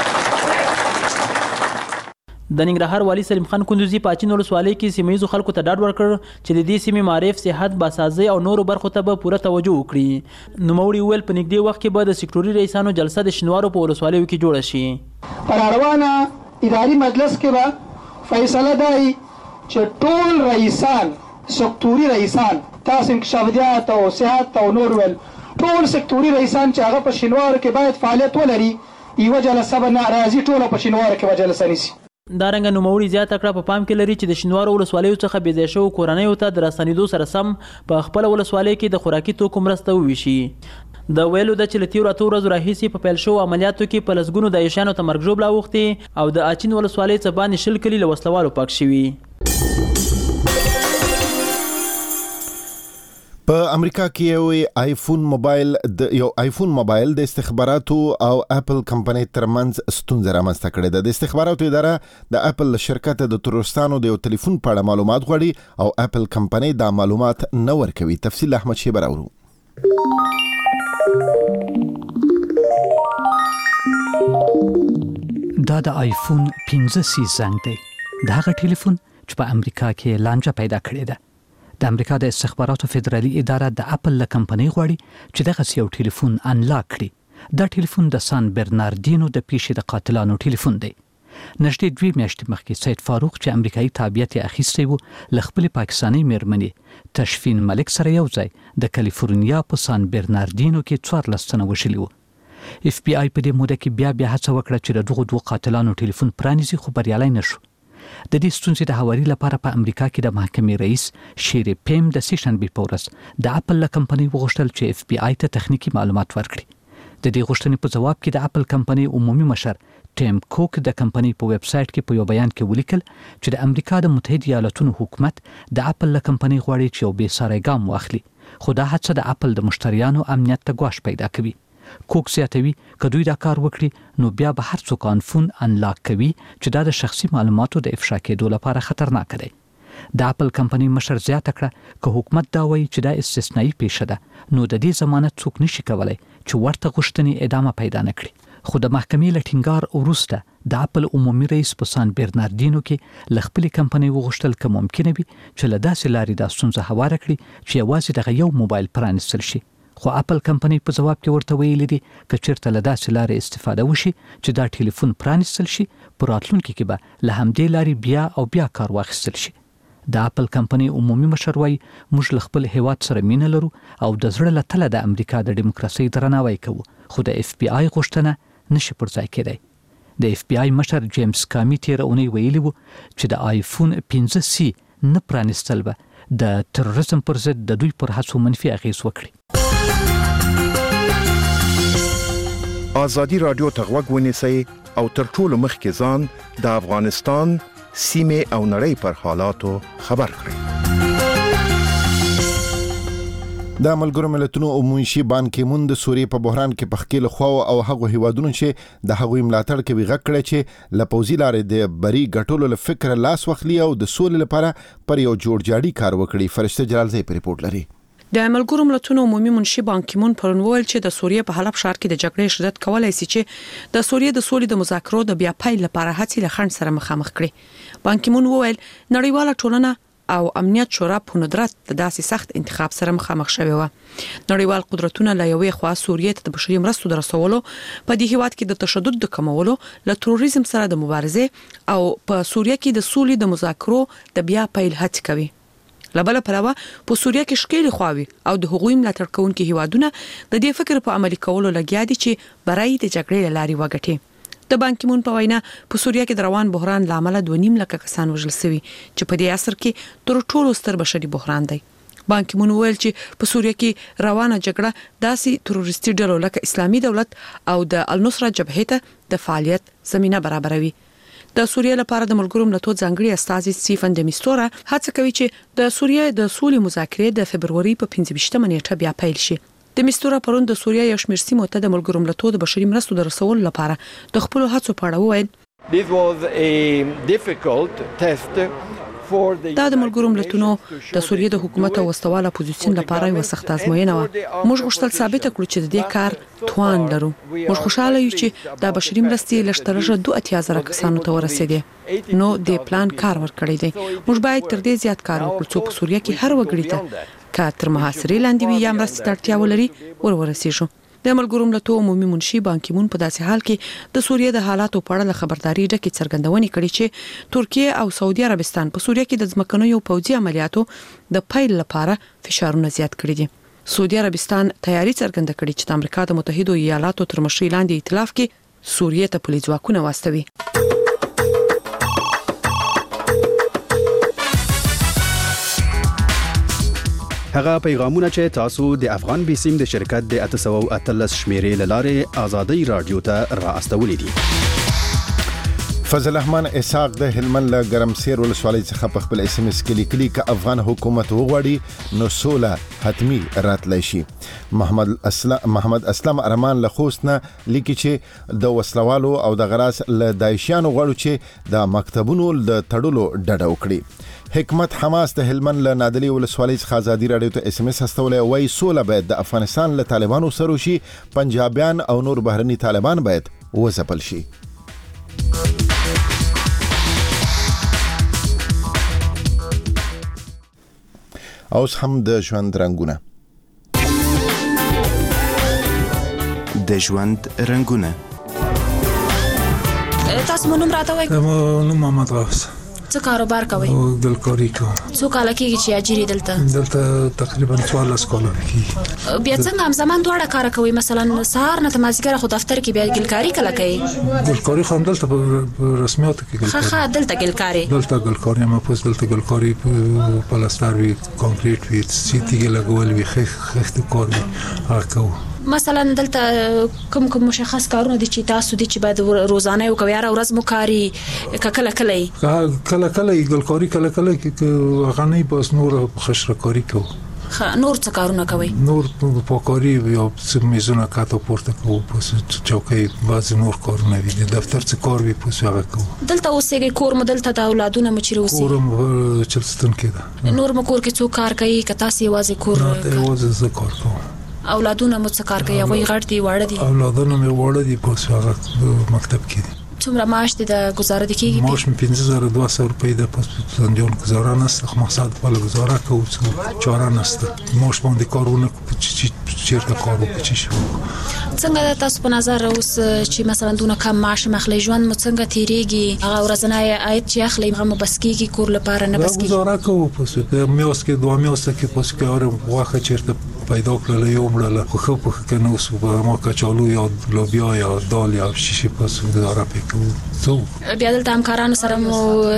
[SPEAKER 9] د ننګرهار والي سلیم خان کندوزي په اچین ولسوالۍ کې سیمه ییزو خلکو ته ډاډ ورکړ چې د دې سیمې معارف، صحت، بازسازي او نورو برخو ته به پوره توجه وکړي. نوموړي وویل په نږدې وخت کې به د سکتوري رئیسانو جلسه د شینوارو په ولسوالیو کې جوړه شي.
[SPEAKER 12] په راروانه اداري مجلس کې به فیصله دی چې ټول رئیسان، سکتوري رئیسان، تاسو انکشافیات او صحت او نور ول ټول سکتوري رئیسان چې هغه په شینوارو کې باید فعالیت ولري، یوه جلسه به راځي ټوله په شینوارو کې به جلسه نیسي.
[SPEAKER 9] دارنګه نوموړي زیاته کړه په پام کې لري چې د شینوارو ولسوالیو څخه بې ځای شوو کورنیو ته د راستنېدو سره سم په خپله ولسوالۍ کې د خوراکي توکو مرسته وویشي. د ویلو ده چې له تېرو 8 ورځو راهیسې په پیل شوو عملیاتو کې په لسګونو داعشیانو ته مرګ ژوبله اوښتې او د اچین ولسوالۍ څه باندې 20 کلي له وسلوالو پاک شوي.
[SPEAKER 1] په امریکا کې یو آیفون موبایل د استخباراتو او اپل کمپنۍ ترمنځ ستونزه رامنځته کړې ده. د استخباراتو اداره د اپل شرکت د تروریستانو د یو ټلیفون په اړه معلومات غواړي او اپل کمپنۍ دا معلومات نه ورکوي. تفصیل احمد شیبر اورو.
[SPEAKER 13] دا د آیفون 15 زنګ دی. دا هغه ټلیفون چې په امریکا کې لانجه پیدا کړې ده. د امریکا د استخباراتو فدرالي اداره د اپل له کمپنۍ غواړي چې دغه یو ټلیفون انلاک کړي. دا ټلیفون د سان برناردینو د پیښې د قاتلانو ټلیفون دی. نږدې 2 میاشتې مخکې سید فاروق چې امریکایي تابعیت یې اخیستی و له خپلې پاکستاني میرمنې تشفین ملک سره یو ځای د کالیفورنیا په سان برناردینو کې 14 تنه وژلي وو. اف بی آی په دې موده کې بیا هڅه وکړه چې د دغو 2 قاتلانو ټلیفون پرانیزي خو بریالی نه شو. د دې ستونزې د هواري لپاره په امریکا کې د محکمې رئیس شیری پیم د سیشنبې په ورځ د اپل له کمپنۍ وغوښتل چې اف بی آی ته تخنیکی معلومات ورکړي. د دې غوښتنې په جواب کې د اپل کمپنۍ عمومي مشر ټیم کوک د کمپنۍ په ویب سټ کې په یو بیان کې ولیکل چې د امریکا د متحده ایالاتونو حکومت د اپل له کمپنۍ غواړي چې یو بې ساری ګام واخلي، خو دا هڅه د اپل د مشتریانو امنیت ته ګواښ پیدا کوي. کوک زیاتوي که دوی دا کار وکړي نو بیا به هر څوک آیفون انلاک کوي چې دا د شخصي معلوماتو د افشا کېدو لپاره خطرناک دی. د اپل کمپنۍ مشر زیاته کړه که حکومت دا وایي چې دا استثنایی پیښه ده نو د دې ضمانت څوک نشي کولی چې ورته غوښتنې ادامه پیدا نه کړي. خو د محکمې له ټینګار وروسته د اپل عمومي رئیس په سان برناردینو کې له خپلې کمپنۍ وغوښتل که ممکنه وي چې له داسې لارې دا ستونزه هواره کړي چې یوازې دغه یو موبایل پرانیستل شي. خو اپل کمپنۍ په جواب کې ورته ویلي دي که چیرته له داسې لارې استفاده وشي چې دا ټلیفون پرانیستل شي په راتلونکي کې به له همدې لارې بیا کار واخیستل شي. د اپل کمپنۍ عمومي مشر وایي موږ له خپل هیواد سره مینه لرو او د زړه له تله د امریکا د ډیموکراسۍ درناوی کوو، خو د اف بی آی غوښتنه نشي پر ځای کېدی. د اف بی آی مشر جیمز کامی تېره اونۍ ویلي وو چې د آیفون 15 نه پرانیستل به د تروریزم پر ضد د دوی پر هڅو منفي اغیز وکړي.
[SPEAKER 14] ازادي رادیو ته غوږ ونیسئ او تر ټولو مخکې ځان د افغانستان سیمه او نړۍ پر حالاتو خبر کړئ.
[SPEAKER 1] د ملګرو ملتونو عمومي بانک کی مون د سوریې په بحران کې پخکیل خو او هغه هیوادونو چې د هغه ملاتړ کوي غکړه چې لپوزي لارې د بری غټولو له فکر لاس وخلی او د سولې لپاره پر یو جوړ جاړي کار وکړي. فرشته جلال زئی ریپورت لري.
[SPEAKER 6] د ملګرو ملتونو عمومي منشي بان کی مون پرون وویل چې د سوریې په حلب ښار کې د جګړې شدت کولای شي چې د سوریې د سولې د مذاکرو د بیا پیل لپاره هڅې له خنډ سره مخامخ کړي. بان کی مون وویل نړیواله ټولنه او امنیت شورا په ندرت د داسې سخت انتخاب سره مخامخ شوی و. نړیوال قدرتونه له یوې خوا سوریې ته د بشري مرستو درسولو په دې هیواد کې د تشدد د کمولو له تروریزم سره د مبارزې او په سوریې کې د سولې د مذاکرو د بیا پیل هڅه کوي. لبل پروا په سوریه کې شکیل خواوي او د حقوقي ملاتړ کوونکو هیوادونه د دې فکر په عملي کولو لګیا دي چې برای د جګړې لاري وګټي. د بان کی مون په وینا په سوریه کې د روان بحران لامل 2.5 لک کسان وژل شوي چې په دې عصر کې تر ټولو ستر بشري بحران دی. بان کی مون ویل چې په سوریه کې روانه جګړه داسې تروریستي ډلو لکه اسلامي دولت او د النصره جبهه ته د فعالیت زمينه برابروي. د سوریه لپاره د ملګرو ملتونو ځانګړي استاذ سټیفن د میستورا هڅه کوي چې د سوریه د سولې مذاکرې د فبرवरी په 15 نیټه بیا پیل شي. د میستورا پرون د سوریه یو شمېر سیمو ته د ملګرو ملتونو د بشري مرستو د رسولو لپاره د خپل هڅو په اړه وویل. دا د ملګرو ملتونو د سوریه د حکومت او واستواله پوزیشن لپاره یو سخت ازموینه و. موږ غوښتل ثابت کړو چې د دې کار توان لرو. موږ خوشاله یو چې د بشري مرستې لشترجه 2,000 کسانو ته ورسېدي. نو د پلان کار ورکړی دی. موږ باید تر دې زیات کار وکړو چې په سوریه کې هر وګړي ته کاتر محاصرې لاندې وي یا مرستې ته اړتیا ولري ورسېږو. د ملګرو ملتونو عمومي منشي بان کی مون په داسې حال کې د سوریه د حالاتو په اړه خبرداري ډکه څرګندونه کړې چې ترکیه او سعودي عربستان په سوریه کې د ځمکنیو پوځي عملیاتو د پیل لپاره فشارونه زیات کړي دي. سعودي عربستان تیاری څرګنده کړې چې د امریکا د متحده ایالاتو تر مشرۍ لاندې ائتلاف کې سوریه ته پولیس ځواکونه واستوي.
[SPEAKER 15] هغه پیغامونه چې تاسو د افغان بیسیم د شرکت د 813 شمیرې لاره ازادي رادیو ته را استولې دي.
[SPEAKER 1] فضل الرحمن اسحاق د هلمند له ګرمسیر ولسوالۍ څخه په خپل اس ام اس کې لیکلي ک افغان حکومت وغواړي نو سوله حتمی راتلی شي. محمد اسلام ارمان له خوستنه لیکي چې د وسلوالو او د غراس له دایشانو غواړي چې د مکتبونو د تړلو ډډه وکړي. حکمت حماس د هلمند له نادلی ولسوالۍ څخه ازادي رادیو ته اس ام اس استولې وای سوله باید د افغانستان له طالبانو سره شي، پنجابیان او نور بهرني طالبان باید وځپل شي. اوس هم د ژوند رنگونه
[SPEAKER 16] تاسو مونږ راته وایي
[SPEAKER 5] نو محمد غوث
[SPEAKER 16] څه کاروبار کوي؟
[SPEAKER 5] ګلکاري کوم.
[SPEAKER 16] څو کال کېږي چې اجيري دلته
[SPEAKER 5] تقریبا 14 کال کېږي.
[SPEAKER 16] بیا څنګه هم زمان دواړه کار کوي؟ مثلا سهار نه تمازګر خو دفتر کې بیا ګلکاري کله کوي؟
[SPEAKER 5] ګلکاري خو دلته په رسمیاتو کې ګلکاري.
[SPEAKER 16] ها دلته ګلکاري
[SPEAKER 5] ما پوس دلته ګلکاري پلاستر وی کانکریټ وی سیټي لګول وی خخت کار وی هغه.
[SPEAKER 16] مثلا دلته کوم مشخص کارونه دي چې تاسو دي چې بعد روزانه یو کوي را ورځ مو کاری کله ګلکاري کله غنی بس نور خشره کاری کو. نور څه کارونه کوي؟
[SPEAKER 5] نور پاکاری یا میزونه کاته پورته کو پس چوکۍ باز نور کارونه دي دفتر څه کار وی پس هغه کو.
[SPEAKER 16] دلته اوسېږي کور مو دلته د اولادونه مو چیرې اوسېږي؟
[SPEAKER 5] کورم چلستون کې ده.
[SPEAKER 16] نور مو کور کې څو کار کوي که تاسو یوازې کور؟
[SPEAKER 5] یوازې کار کوم.
[SPEAKER 16] اولادونه مو څه کار کوي؟ هغه غړ دي واړه دي؟
[SPEAKER 5] اولادونه مې واړه دي پس هغه مکتب کې دي.
[SPEAKER 16] څومره معاش دي د گزاره دي کېږي؟
[SPEAKER 5] معاش مې 5200 روپۍ ده پس ځندون گزاره نسته خو مقصد په گزاره کوو چاره نسته معاش باندې کارونه چیرته کار وکړي شو.
[SPEAKER 16] څنګه تاسو په نظر اوس چې مثلا دونه کم معاش مخلي ژوند مو څنګه تیریږي؟ هغه ورځنی عاید چې اخلي هغه مو بس کېږي کور لپاره نه بس کېږي؟
[SPEAKER 5] گزاره کوو پس میوس کې دوه میوس کې پس کې اور واخه چیرته پیدا کړل یو مړل خو په کنه اوس ما کچالو یا لوبیا یا دال یا شیشه پس گزاره وکړو.
[SPEAKER 16] بیا دلته همکارانو سره مو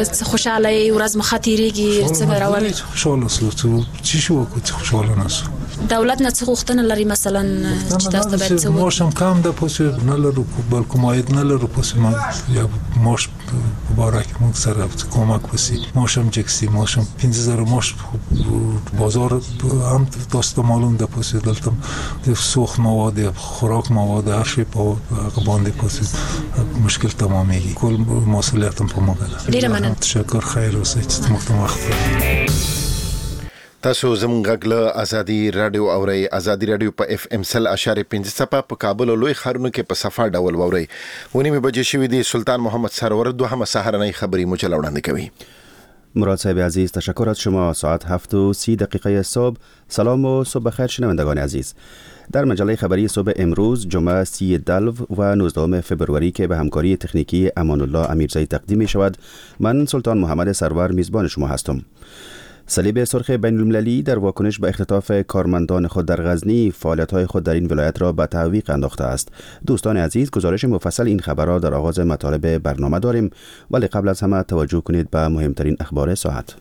[SPEAKER 16] خوشاله ورځ مخ تیریږي څنګه راولي؟
[SPEAKER 5] خوشاله سلو چې شو کو خوشاله ناس
[SPEAKER 16] دولت نه څه غوښتنه لري مثلا چې تاسو ته باید څه
[SPEAKER 5] ماش هم کم ده پس نه لرو بلکې ماید نه لرو پس ما یا ماش مبارک موږ سره کمک وسی ماش هم جکسی ماش هم 15000 ماش بازار هم تاسو معلوم ده پس دلته د سوخت مواد خوراک مواد هر شی په باندې پس مشکل تمامېږي کل مسئولیت هم په موږ ده.
[SPEAKER 16] ډیره مننه.
[SPEAKER 5] تشکر خیر اوسئ چې موږ وخت
[SPEAKER 1] تاسو زموږ غږ ازادي رادیو اوري ازادي رادیو په FM 100.5 په کابل او لوی ښارونو کې په صفه ډول ووري ونی می بجې شوې دي سلطان محمد سرور دوهمه سهارنۍ خبری مجله وړاندې کوي.
[SPEAKER 15] مراد صاحب عزیز تشکر از شما. ساعت 7:30 صبح. سلام و صبح بخیر شنوندگان عزیز. در مجله خبری صبح امروز جمعه 30 دلو و 19 فبروری که به همکاری تکنیکی امان الله امیرزایی تقدیم می شود، من سلطان محمد سرور میزبان شما هستم. صلیب سرخ بین المللی در واکنش به اختطاف کارمندان خود در غزنی فعالیت‌های خود در این ولایت را به تعویق انداخته است. دوستان عزیز، گزارش مفصل این خبر را در آغاز مطالب برنامه داریم، ولی قبل از همه توجه کنید به مهمترین اخبار ساعت.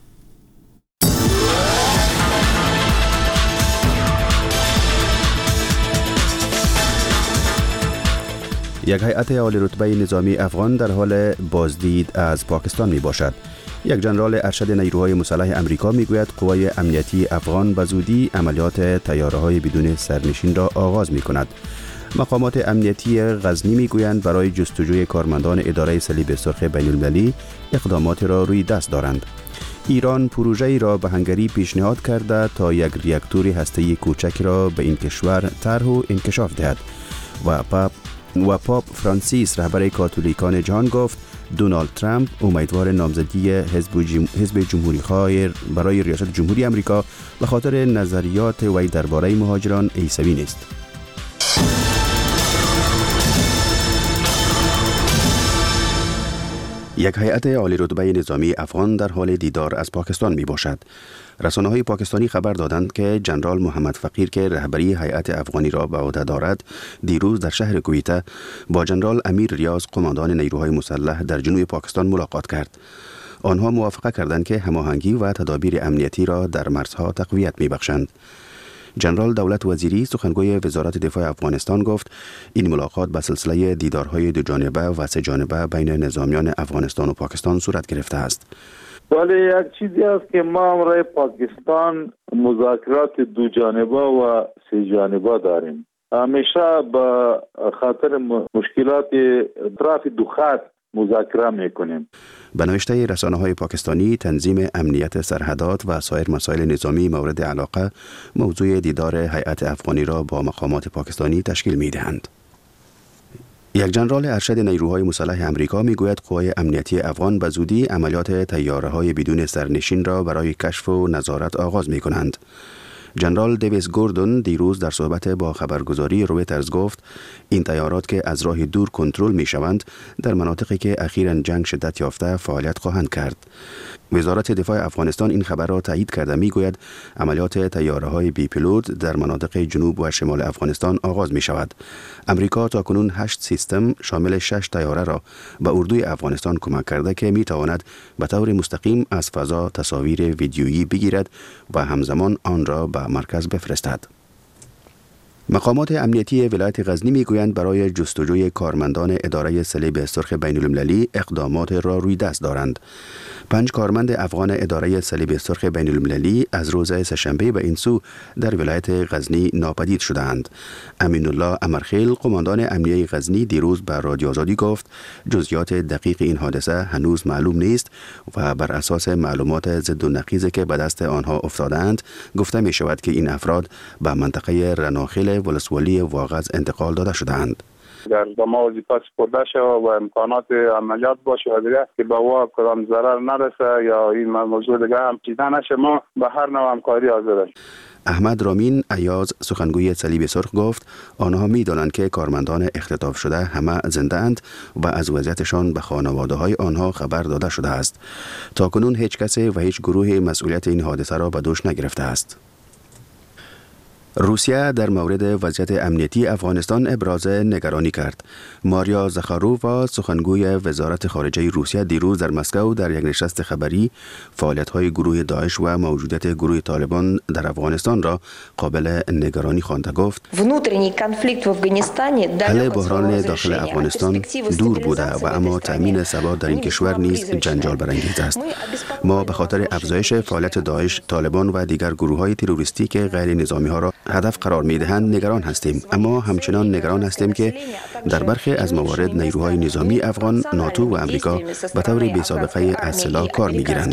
[SPEAKER 15] یک هیئت عالی رتبه نظامی افغان در حال بازدید از پاکستان می باشد. یک جنرال ارشد نیروهای مسلح امریکا میگوید قوای امنیتی افغان به زودی عملیات طیاره‌های بدون سرنشین را آغاز می‌کند. مقامات امنیتی غزنی میگویند برای جستجوی کارمندان اداره صلیب سرخ بین‌المللی اقدامات را روی دست دارند. ایران پروژه‌ای را به هنگری پیشنهاد کرده تا یک ریاکتور هسته‌ای کوچک را به این کشور طرح و انکشاف دهد. و پاپ فرانسیس رهبر کاتولیکان جهان گفت دونالد ترامپ امیدوار نامزدی حزب جمهوری‌خواه برای ریاست جمهوری آمریکا به خاطر نظریات وی درباره مهاجران عیسوی نیست. یک هیئت عالی رتبه نظامی افغان در حال دیدار از پاکستان می باشد. رسانه‌های پاکستانی خبر دادند که جنرال محمد فقیر که رهبری هیئت افغانی را به عهده دارد، دیروز در شهر کویته با جنرال امیر ریاض قماندان نیروهای مسلح در جنوب پاکستان ملاقات کرد. آنها موافقه کردند که هماهنگی و تدابیر امنیتی را در مرزها تقویت می‌بخشند. جنرال دولت وزیری سخنگوی وزارت دفاع افغانستان گفت این ملاقات به سلسله دیدارهای دو جانبه و سه جانبه بین نظامیان افغانستان و پاکستان صورت گرفته است.
[SPEAKER 17] ولی یک چیزی است که ما برای پاکستان مذاکرات دو جانبه و سه جانبه داریم. همیشه به خاطر مشکلات اطراف دو خط مذاکره میکنیم.
[SPEAKER 15] به نوشته رسانه‌های پاکستانی، تنظیم امنیت سرحدات و سایر مسائل نظامی مورد علاقه موضوع دیدار هیئت افغانی را با مقامات پاکستانی تشکیل می‌دهند. یک جنرال ارشد نیروهای مسلح امریکا میگوید قوای امنیتی افغان به زودی عملیات طیاره‌های بدون سرنشین را برای کشف و نظارت آغاز می‌کنند. جنرال دیویس گوردون دیروز در صحبت با خبرگزاری رویترز گفت این طیارات که از راه دور کنترل می شوند در مناطقی که اخیراً جنگ شدت یافته فعالیت خواهند کرد. وزارت دفاع افغانستان این خبر را تایید کرده میگوید عملیات طیاره‌های بی پیلوت در مناطق جنوب و شمال افغانستان آغاز می شود. امریکا تاکنون 8 سیستم شامل 6 طیاره را به اردوی افغانستان کمک کرده که می تواند به طور مستقیم از فضا تصاویر ویدیویی بگیرد و همزمان آن را به مرکز بفرستد. مقامات امنیتی ولایت غزنی میگویند برای جستجوی کارمندان اداره صلیب سرخ بین المللی اقدامات را روی دست دارند. 5 کارمند افغان اداره صلیب سرخ بین المللی از روز سه‌شنبه به این سو در ولایت غزنی ناپدید شدند. امین الله امرخیل قماندان امنیه غزنی دیروز به رادیو آزادی گفت جزئیات دقیق این حادثه هنوز معلوم نیست و بر اساس معلومات ضد و نقیضی که به دست آنها افتادند گفته می شود که این افراد به منطقه رناخیل ولسوالی واغظ انتقال داده شدند.
[SPEAKER 2] در ما وظیفه سپرده شود و امکانات عملیات باشه و دیگه که به وا کدام ضرر نرسه یا این موضوع دیگه هم چیزا نشه، ما به هر نوع همکاری حاضریم.
[SPEAKER 15] احمد رامین ایاز سخنگوی صلیب سرخ گفت آنها می‌دانند که کارمندان اختطاف شده همه زنده اند و از وضعیتشان به خانواده‌های آنها خبر داده شده است. تاکنون هیچ کسی و هیچ گروهی مسئولیت این حادثه را به دوش نگرفته است. روسیه در مورد وضعیت امنیتی افغانستان ابراز نگرانی کرد. ماریا زخارووا سخنگوی وزارت خارجه روسیه دیروز در مسکو در یک نشست خبری فعالیت‌های گروه داعش و موجودیت گروه طالبان در افغانستان را قابل نگرانی خوانده. گفت حل بحران داخل افغانستان دور بوده و اما تأمین ثبات در این کشور نیز جنجال برانگیز است. ما به خاطر افزایش فعالیت داعش، طالبان و دیگر گروه‌های تروریستی که غیر نظامی ها را هدف قرار می‌دهند نگران هستیم، اما همچنان نگران هستیم که در برخی از موارد نیروهای نظامی افغان، ناتو و امریکا به طور بی‌سابقه از سلاح کار می‌گیرند.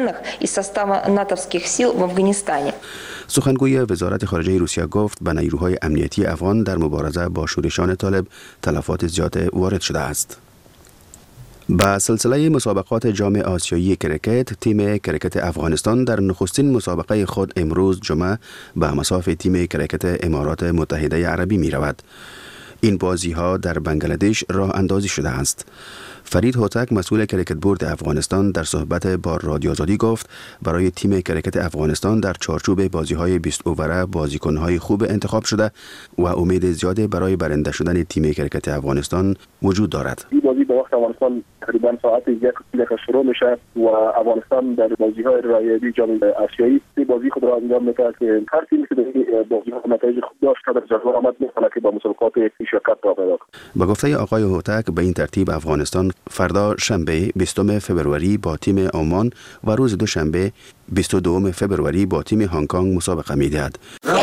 [SPEAKER 15] سخنگوی وزارت خارجه روسیه گفت به نیروهای امنیتی افغان در مبارزه با شورشان طالب تلفات زیاد وارد شده است. با سلسله مسابقات جام آسیایی کرکت، تیم کرکت افغانستان در نخستین مسابقه خود امروز جمعه به مصاف تیم کرکت امارات متحده عربی می رود. این بازی ها در بنگلادش راه اندازی شده است. فرید هوتک مسئول کرکت بورد افغانستان در صحبت با رادیو آزادی گفت برای تیم کرکت افغانستان در چارچوب بازی‌های 20 اووره بازیکن‌های خوب انتخاب شده و امید زیادی برای برنده شدن تیم کرکت افغانستان وجود دارد.
[SPEAKER 18] این بازی با وقت افغانستان تقریبا ساعت 1 شروع میشه و افغانستان در بازی‌های رایگان جام آسیایی بازی خود را انجام می‌دهد که هر تیمی که در بازی‌ها نتایج خوب داشت در جدول آمد می‌تونه که با مسابقات شرکت پیدا کنه.
[SPEAKER 15] با گفته آقای هوتک به این ترتیب افغانستان فردا شنبه 20 فبروری با تیم عمان و روز دوشنبه 22 فبروری با تیم هنگ کنگ مسابقه می‌دهد.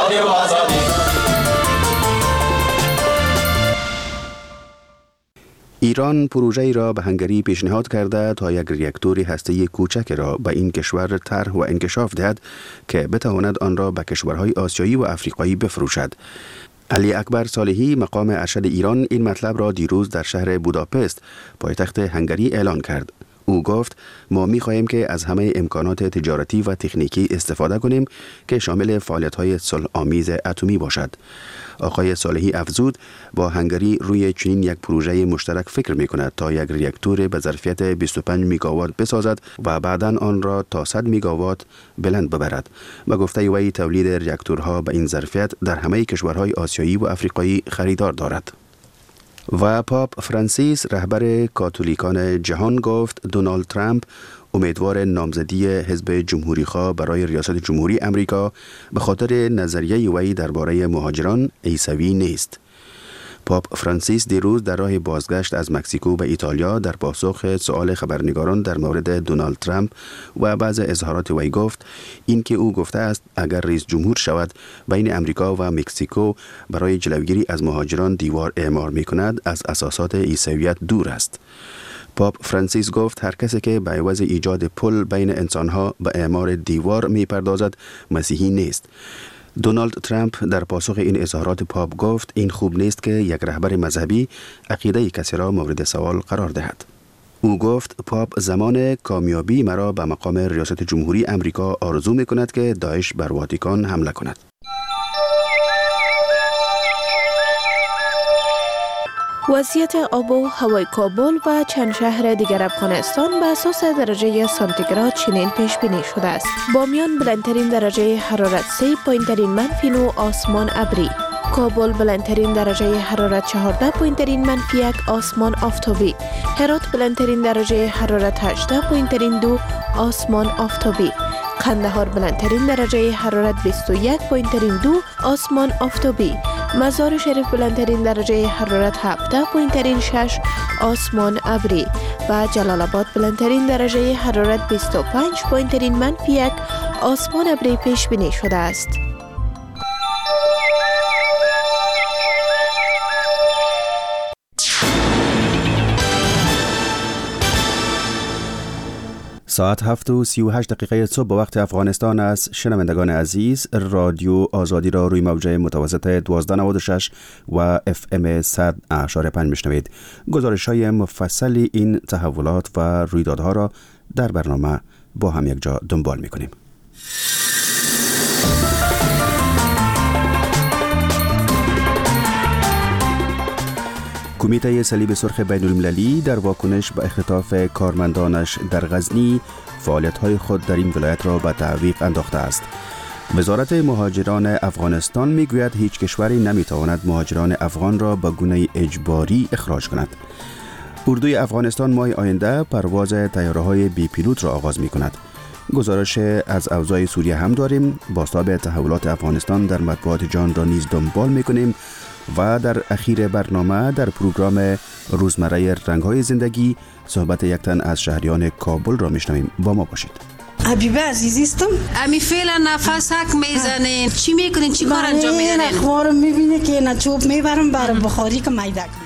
[SPEAKER 15] ایران پروژه‌ای را به هنگری پیشنهاد کرده تا یک راکتور هسته‌ای کوچک را به این کشور طرح و انکشاف دهد که بتواند آن را به کشورهای آسیایی و افریقایی بفروشد. علی اکبر صالحی مقام ارشد ایران این مطلب را دیروز در شهر بوداپست پایتخت هنگری اعلان کرد. او گفت ما می‌خواهیم که از همه امکانات تجارتی و تکنیکی استفاده کنیم که شامل فعالیت‌های صلح‌آمیز اتمی باشد. آقای صالحی افزود با هنگری روی چنین یک پروژه مشترک فکر می‌کند تا یک راکتور به ظرفیت 25 میگاوات بسازد و بعداً آن را تا 100 میگاوات بلند ببرد. و گفته وی تولید راکتورها به این ظرفیت در همه کشورهای آسیایی و افریقایی خریدار دارد. و پاپ فرانسیس رهبر کاتولیکان جهان گفت دونالد ترامپ امیدوار نامزدی حزب جمهوری‌خواه برای ریاست جمهوری امریکا به خاطر نظریه وی درباره مهاجران عیسوی نیست. پاپ فرانسیس دیروز در راه بازگشت از مکزیکو به ایتالیا در پاسخ سؤال خبرنگاران در مورد دونالد ترامپ و بعض اظهارات وی گفت اینکه او گفته است اگر رئیس جمهور شود بین امریکا و مکزیکو برای جلوگیری از مهاجران دیوار اعمار می‌کند از اساسات عیسویت دور است. پاپ فرانسیس گفت هر کسی که به عوض ایجاد پل بین انسانها به اعمار دیوار می‌پردازد مسیحی نیست. دونالد ترامپ در پاسخ این اظهارات پاپ گفت این خوب نیست که یک رهبر مذهبی عقیده کسی را مورد سوال قرار دهد. او گفت پاپ زمان کامیابی مرا به مقام ریاست جمهوری امریکا آرزو می‌کند که داعش بر واتیکان حمله کند.
[SPEAKER 19] وضعیت آب و هوای کابل و چند شهر دیگر افغانستان به اساس درجه سانتیگراد چنین پیش بینی شده است. بامیان بلندترین درجه حرارت 3، پایینترین -9 آسمان ابری. کابل بلندترین درجه حرارت 14، پایینترین -1 آسمان آفتابی. هرات بلندترین درجه حرارت 18، پایینترین 2 آسمان آفتابی. قندهار بلندترین درجه حرارت 21، پایینترین 2 آسمان آفتابی. مزار شریف بلندترین درجه حرارت 17، پایینترین 6 آسمان ابری. و جلال آباد بلندترین درجه حرارت 25، پایینترین -1 آسمان ابری پیش بینی شده است.
[SPEAKER 15] ساعت 7:38 صبح به وقت افغانستان است. شنوندگان عزیز، رادیو آزادی را روی موجه متوسط 1296 و FM 100.5 میشنوید. گزارش‌های مفصل این تحولات و رویدادها را در برنامه با هم یک جا دنبال می‌کنیم. کمیته صلیب سرخ بین المللی در واکنش به اختطاف کارمندانش در غزنی فعالیت‌های خود در این ولایت را به تعویق انداخته است. وزارت مهاجران افغانستان میگوید هیچ کشوری نمیتواند مهاجران افغان را به گونه اجباری اخراج کند. اردوی افغانستان ماه آینده پرواز طیاره‌های بی پیلوت را آغاز می‌کند. گزارش از اوضاع سوریه هم داریم. بازتاب تحولات افغانستان در مطبوعات جهان را نیز دنبال می‌کنیم و در اخیر برنامه در پروگرام روزمره رنگ‌های زندگی صحبت یک تن از شهریان کابل را می‌شنویم. با ما باشید.
[SPEAKER 20] حبیبه عزیزیستم.
[SPEAKER 21] امی فعلا نفس حک میزنین. چی میکنین؟ چی کار انجام میدین؟
[SPEAKER 20] اخبار میبینه که نه چوب میبرم برای بخاری که میده کنم.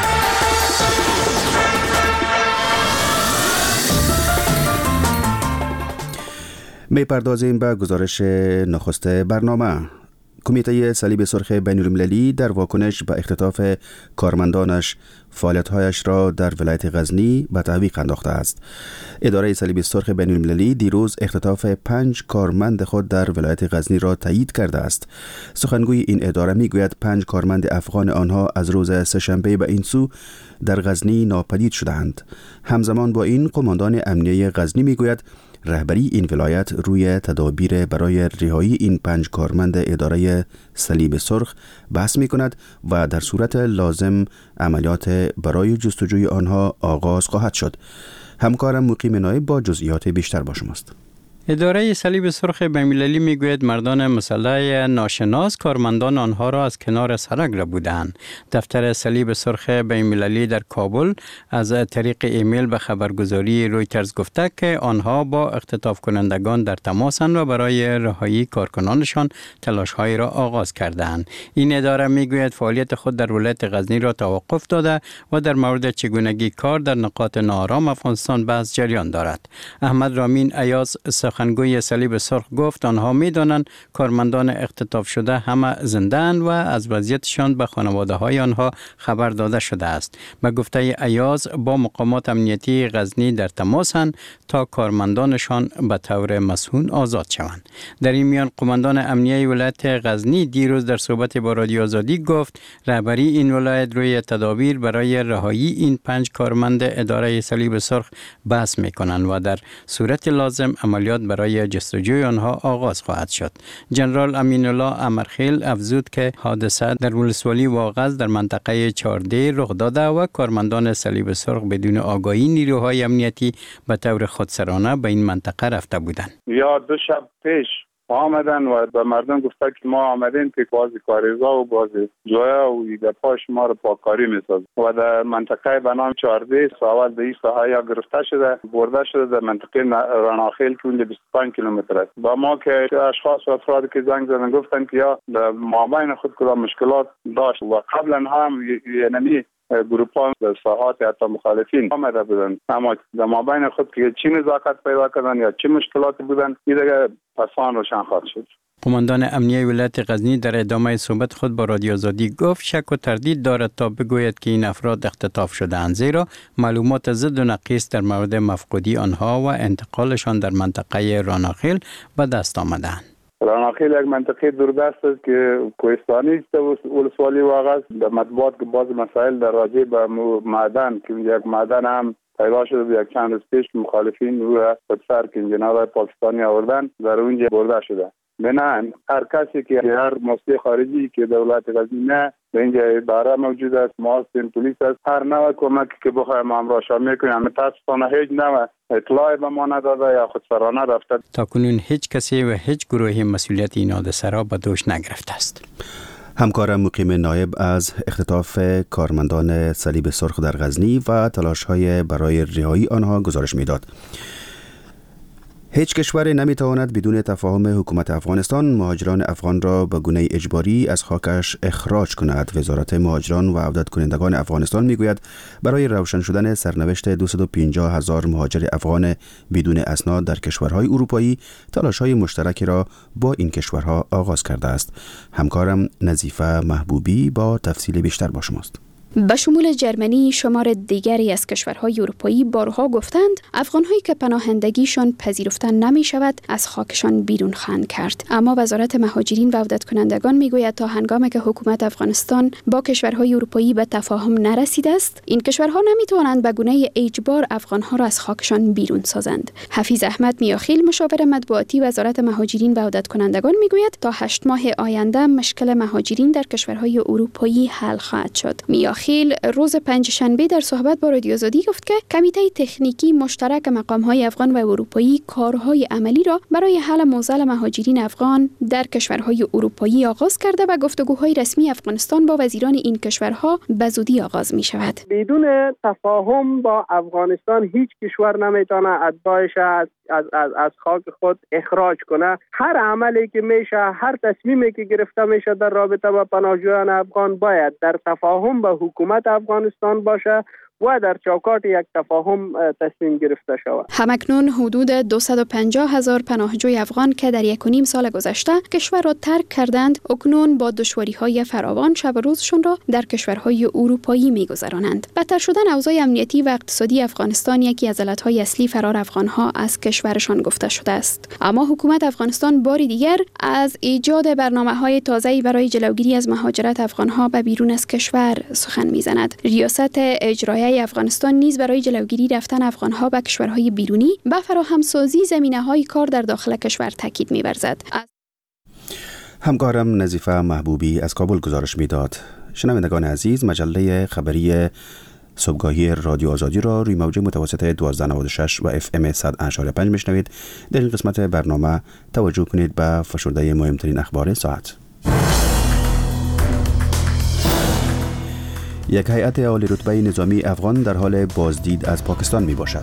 [SPEAKER 15] میپردازیم به گزارش نخست برنامه. کمیته صلیب سرخ بین‌المللی در واکنش به اختطاف کارمندانش فعالیت‌هایش را در ولایت غزنی به تعویق انداخته است. اداره صلیب سرخ بین‌المللی دیروز اختطاف 5 کارمند خود در ولایت غزنی را تایید کرده است. سخنگوی این اداره میگوید 5 کارمند افغان آنها از روز سه‌شنبه به این سو در غزنی ناپدید شدند. همزمان با این قماندان امنیه غزنی میگوید رهبری این ولایت روی تدابیر برای رهایی این 5 کارمند اداره صلیب سرخ بحث می کند و در صورت لازم عملیات برای جستجوی آنها آغاز خواهد شد. همکارم مقیم نایب با جزئیات بیشتر با شماست.
[SPEAKER 22] اداره صلیب سرخ بین‌المللی میگوید مردان مسلح ناشناس کارمندان آنها را از کنار سرک ربودند. دفتر صلیب سرخ بین‌المللی در کابل از طریق ایمیل به خبرگزاری رویترز گفته که آنها با اختطاف کنندگان در تماسند و برای رهایی کارکنانشان تلاش‌هایی را آغاز کردند. این اداره میگوید فعالیت خود در ولایت غزنی را توقف داده و در مورد چگونگی کار در نقاط ناآرام افغانستان بحث جریان دارد. احمد رامین ایاز سخنگوی صلیب سرخ گفت آنها می‌دانند کارمندان اختطاف شده همه زنده‌اند و از وضعیتشان به خانواده‌های آنها خبر داده شده است. به گفته ایاز با مقامات امنیتی غزنی در تماسند تا کارمندانشان به طور مسئول آزاد شوند. در این میان قماندان امنیه ولایت غزنی دیروز در صحبت با رادیو آزادی گفت رهبری این ولایت روی تدابیر برای رهایی این 5 کارمند اداره صلیب سرخ بحث می‌کنند و در صورت لازم عملیات برای جستجوی آنها آغاز خواهد شد. جنرال امین الله امرخیل افزود که حادثه در ولسوالی واغظ در منطقه 14 رخ داده و کارمندان صلیب سرخ بدون آگاهی نیروهای امنیتی به طور خودسرانه به این منطقه رفته بودند.
[SPEAKER 2] یا 2 شب پیش آمدن و به مردم گفته که ما آمدیم که بازی کاریزا و بازی جویا و ایده پاش ما رو پاکاری میساز و در منطقه به نام 14 ساول به این ساحه یا گرفته شده برده شده در منطقه راناخیل که اونجا 25 کیلومتر است. با ما که اشخاص و افرادی که زنگ زدن گفتن که یا در مابین خود کدام مشکلات داشت و قبلا هم یعنی گروپان در ساحات حتی مخالفین آمده بودن اما در مابین خود که چی نزاکت پیدا کردن یا چی مشکلاتی بودن این دیگه پسان روشن خواهد شد.
[SPEAKER 22] قماندان امنیه ولایت غزنی در ادامه صحبت خود با رادیو آزادی گفت شک و تردید دارد تا بگوید که این افراد اختطاف شده‌اند زیرا معلومات ضد و نقیص در مورد مفقودی آنها و انتقالشان در منطقه راناخیل به دست آمده‌اند.
[SPEAKER 2] راناخیل یک منطقه دوردست است که کوهستانی است و ولسوالی واغظ در مطبوعات که بعض مسائل در راجع به معدن که یک معدن هم پیدا شده یک چند روز پیش مخالفین روی خودسر که انجینرهای پاکستانی آوردن در اونجا برده شده. بنابراین هر کسی که هر مسئول خارجی که دولت غزنی نه به اینجا اداره موجود است، محاسن پلیس است، هر نوع کمکی که بخوایم امراشا میکنیم متاسفانه هیچ نوع اطلاعی به ما نداده یا خودسرانه رفته.
[SPEAKER 22] تاکنون هیچ کسی و هیچ گروهی مسئولیت این حادثه را به دوش نگرفته است.
[SPEAKER 15] همکارم مقیم نایب از اختطاف کارمندان صلیب سرخ در غزنی و تلاش‌های برای رهایی آنها گزارش میداد. هیچ کشور نمیتواند بدون تفاهم حکومت افغانستان مهاجران افغان را به گونه اجباری از خاکش اخراج کند. وزارت مهاجران و عودت کنندگان افغانستان میگوید برای روشن شدن سرنوشت 250,000 مهاجر افغان بدون اسناد در کشورهای اروپایی تلاش‌های مشترکی را با این کشورها آغاز کرده است. همکارم نظیفه محبوبی با تفصیل بیشتر با شماست.
[SPEAKER 3] به شمول جرمنی شمار دیگری از کشورهای اروپایی بارها گفتند افغان‌هایی که پناهندگیشان پذیرفته نمی شود از خاکشان بیرون خواهند کرد. اما وزارت مهاجرین و عودت کنندگان میگوید تا هنگامی که حکومت افغانستان با کشورهای اروپایی به تفاهم نرسیده است، این کشورها نمیتوانند به گونه اجبار افغان‌ها را از خاکشان بیرون سازند. حفیظ احمد میاخیل مشاور مطبوعاتی وزارت مهاجرین و عودت کنندگان میگوید تا 8 ماه آینده مشکل مهاجرین در کشورهای اروپایی حل خواهد شد. میاخیل روز پنجشنبه در صحبت با رادیو آزادی گفت که کمیته تکنیکی مشترک مقام‌های افغان و اروپایی کارهای عملی را برای حل معضل مهاجرین افغان در کشورهای اروپایی آغاز کرده و گفتگوهای رسمی افغانستان با وزیران این کشورها به زودی آغاز می شود.
[SPEAKER 4] بدون تفاهم با افغانستان هیچ کشور نمیتونه اتباعش از خاک خود اخراج کنه. هر عملی که میشه، هر تصمیمی که گرفته میشه در رابطه با پناهجویان افغان باید در تفاهم با حکومت افغانستان باشه و در چوکات یک تفاهم تصمیم گرفته شود.
[SPEAKER 3] همکنون حدود 250,000 پناهجوی افغان که در 1.5 سال گذشته کشور را ترک کردند، اکنون با دشواری‌های فراوان شب و روزشان را در کشورهای اروپایی می‌گذرانند. بدتر شدن اوضاع امنیتی و اقتصادی افغانستان یکی از علت‌های اصلی فرار افغان‌ها از کشورشان گفته شده است. اما حکومت افغانستان باری دیگر از ایجاد برنامه‌های تازه‌ای برای جلوگیری از مهاجرت افغان‌ها به بیرون از کشور سخن می‌زند. ریاست اجرایی افغانستان نیز برای جلوگیری رفتن افغان‌ها به کشورهای بیرونی به فراهمسازی زمینه‌های کار در داخل کشور تاکید می‌ورزد.
[SPEAKER 15] همکارم نظیفه محبوبی از کابل گزارش می‌داد. شنوندگان عزیز، مجله خبری صبحگاهی رادیو آزادی را روی موج متوسط 1296 و FM 100.5 میشنوید. در این قسمت برنامه توجه کنید به فشرده مهمترین اخبار ساعت. یک هیئت عالی رتبه نظامی افغان در حال بازدید از پاکستان می باشد.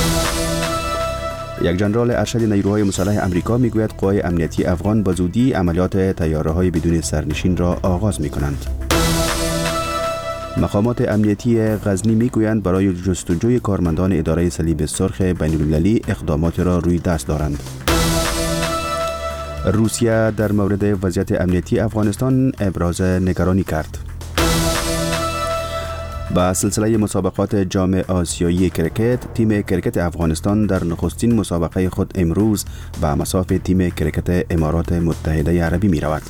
[SPEAKER 15] یک جنرال ارشد نیروهای مسلح امریکا می گوید قوای امنیتی افغان با زودی عملیات طیاره‌های بدون سرنشین را آغاز می کنند. مقامات امنیتی غزنی می گویند برای جستجوی کارمندان اداره صلیب سرخ بین‌المللی اقدامات را روی دست دارند. روسیه در مورد وضعیت امنیتی افغانستان ابراز نگرانی کرد. با سلسله مسابقات جام آسیایی کرکت، تیم کرکت افغانستان در نخستین مسابقه خود امروز به مصاف تیم کرکت امارات متحده عربی می رود.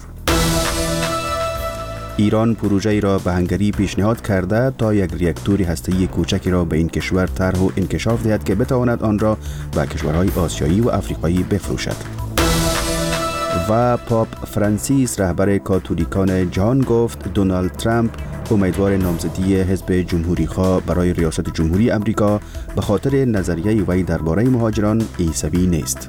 [SPEAKER 15] ایران پروژه‌ای را به هنگری پیشنهاد کرده تا یک ریاکتور هسته‌ای کوچکی را به این کشور طرح و انکشاف دهد که بتواند آن را به کشورهای آسیایی و افریقایی بفروشد. و پاپ فرانسیس رهبر کاتولیکان جهان گفت دونالد ترامپ امیدوار نامزدی حزب جمهوری‌خواه برای ریاست جمهوری امریکا به خاطر نظریه وی درباره مهاجران عیسوی نیست.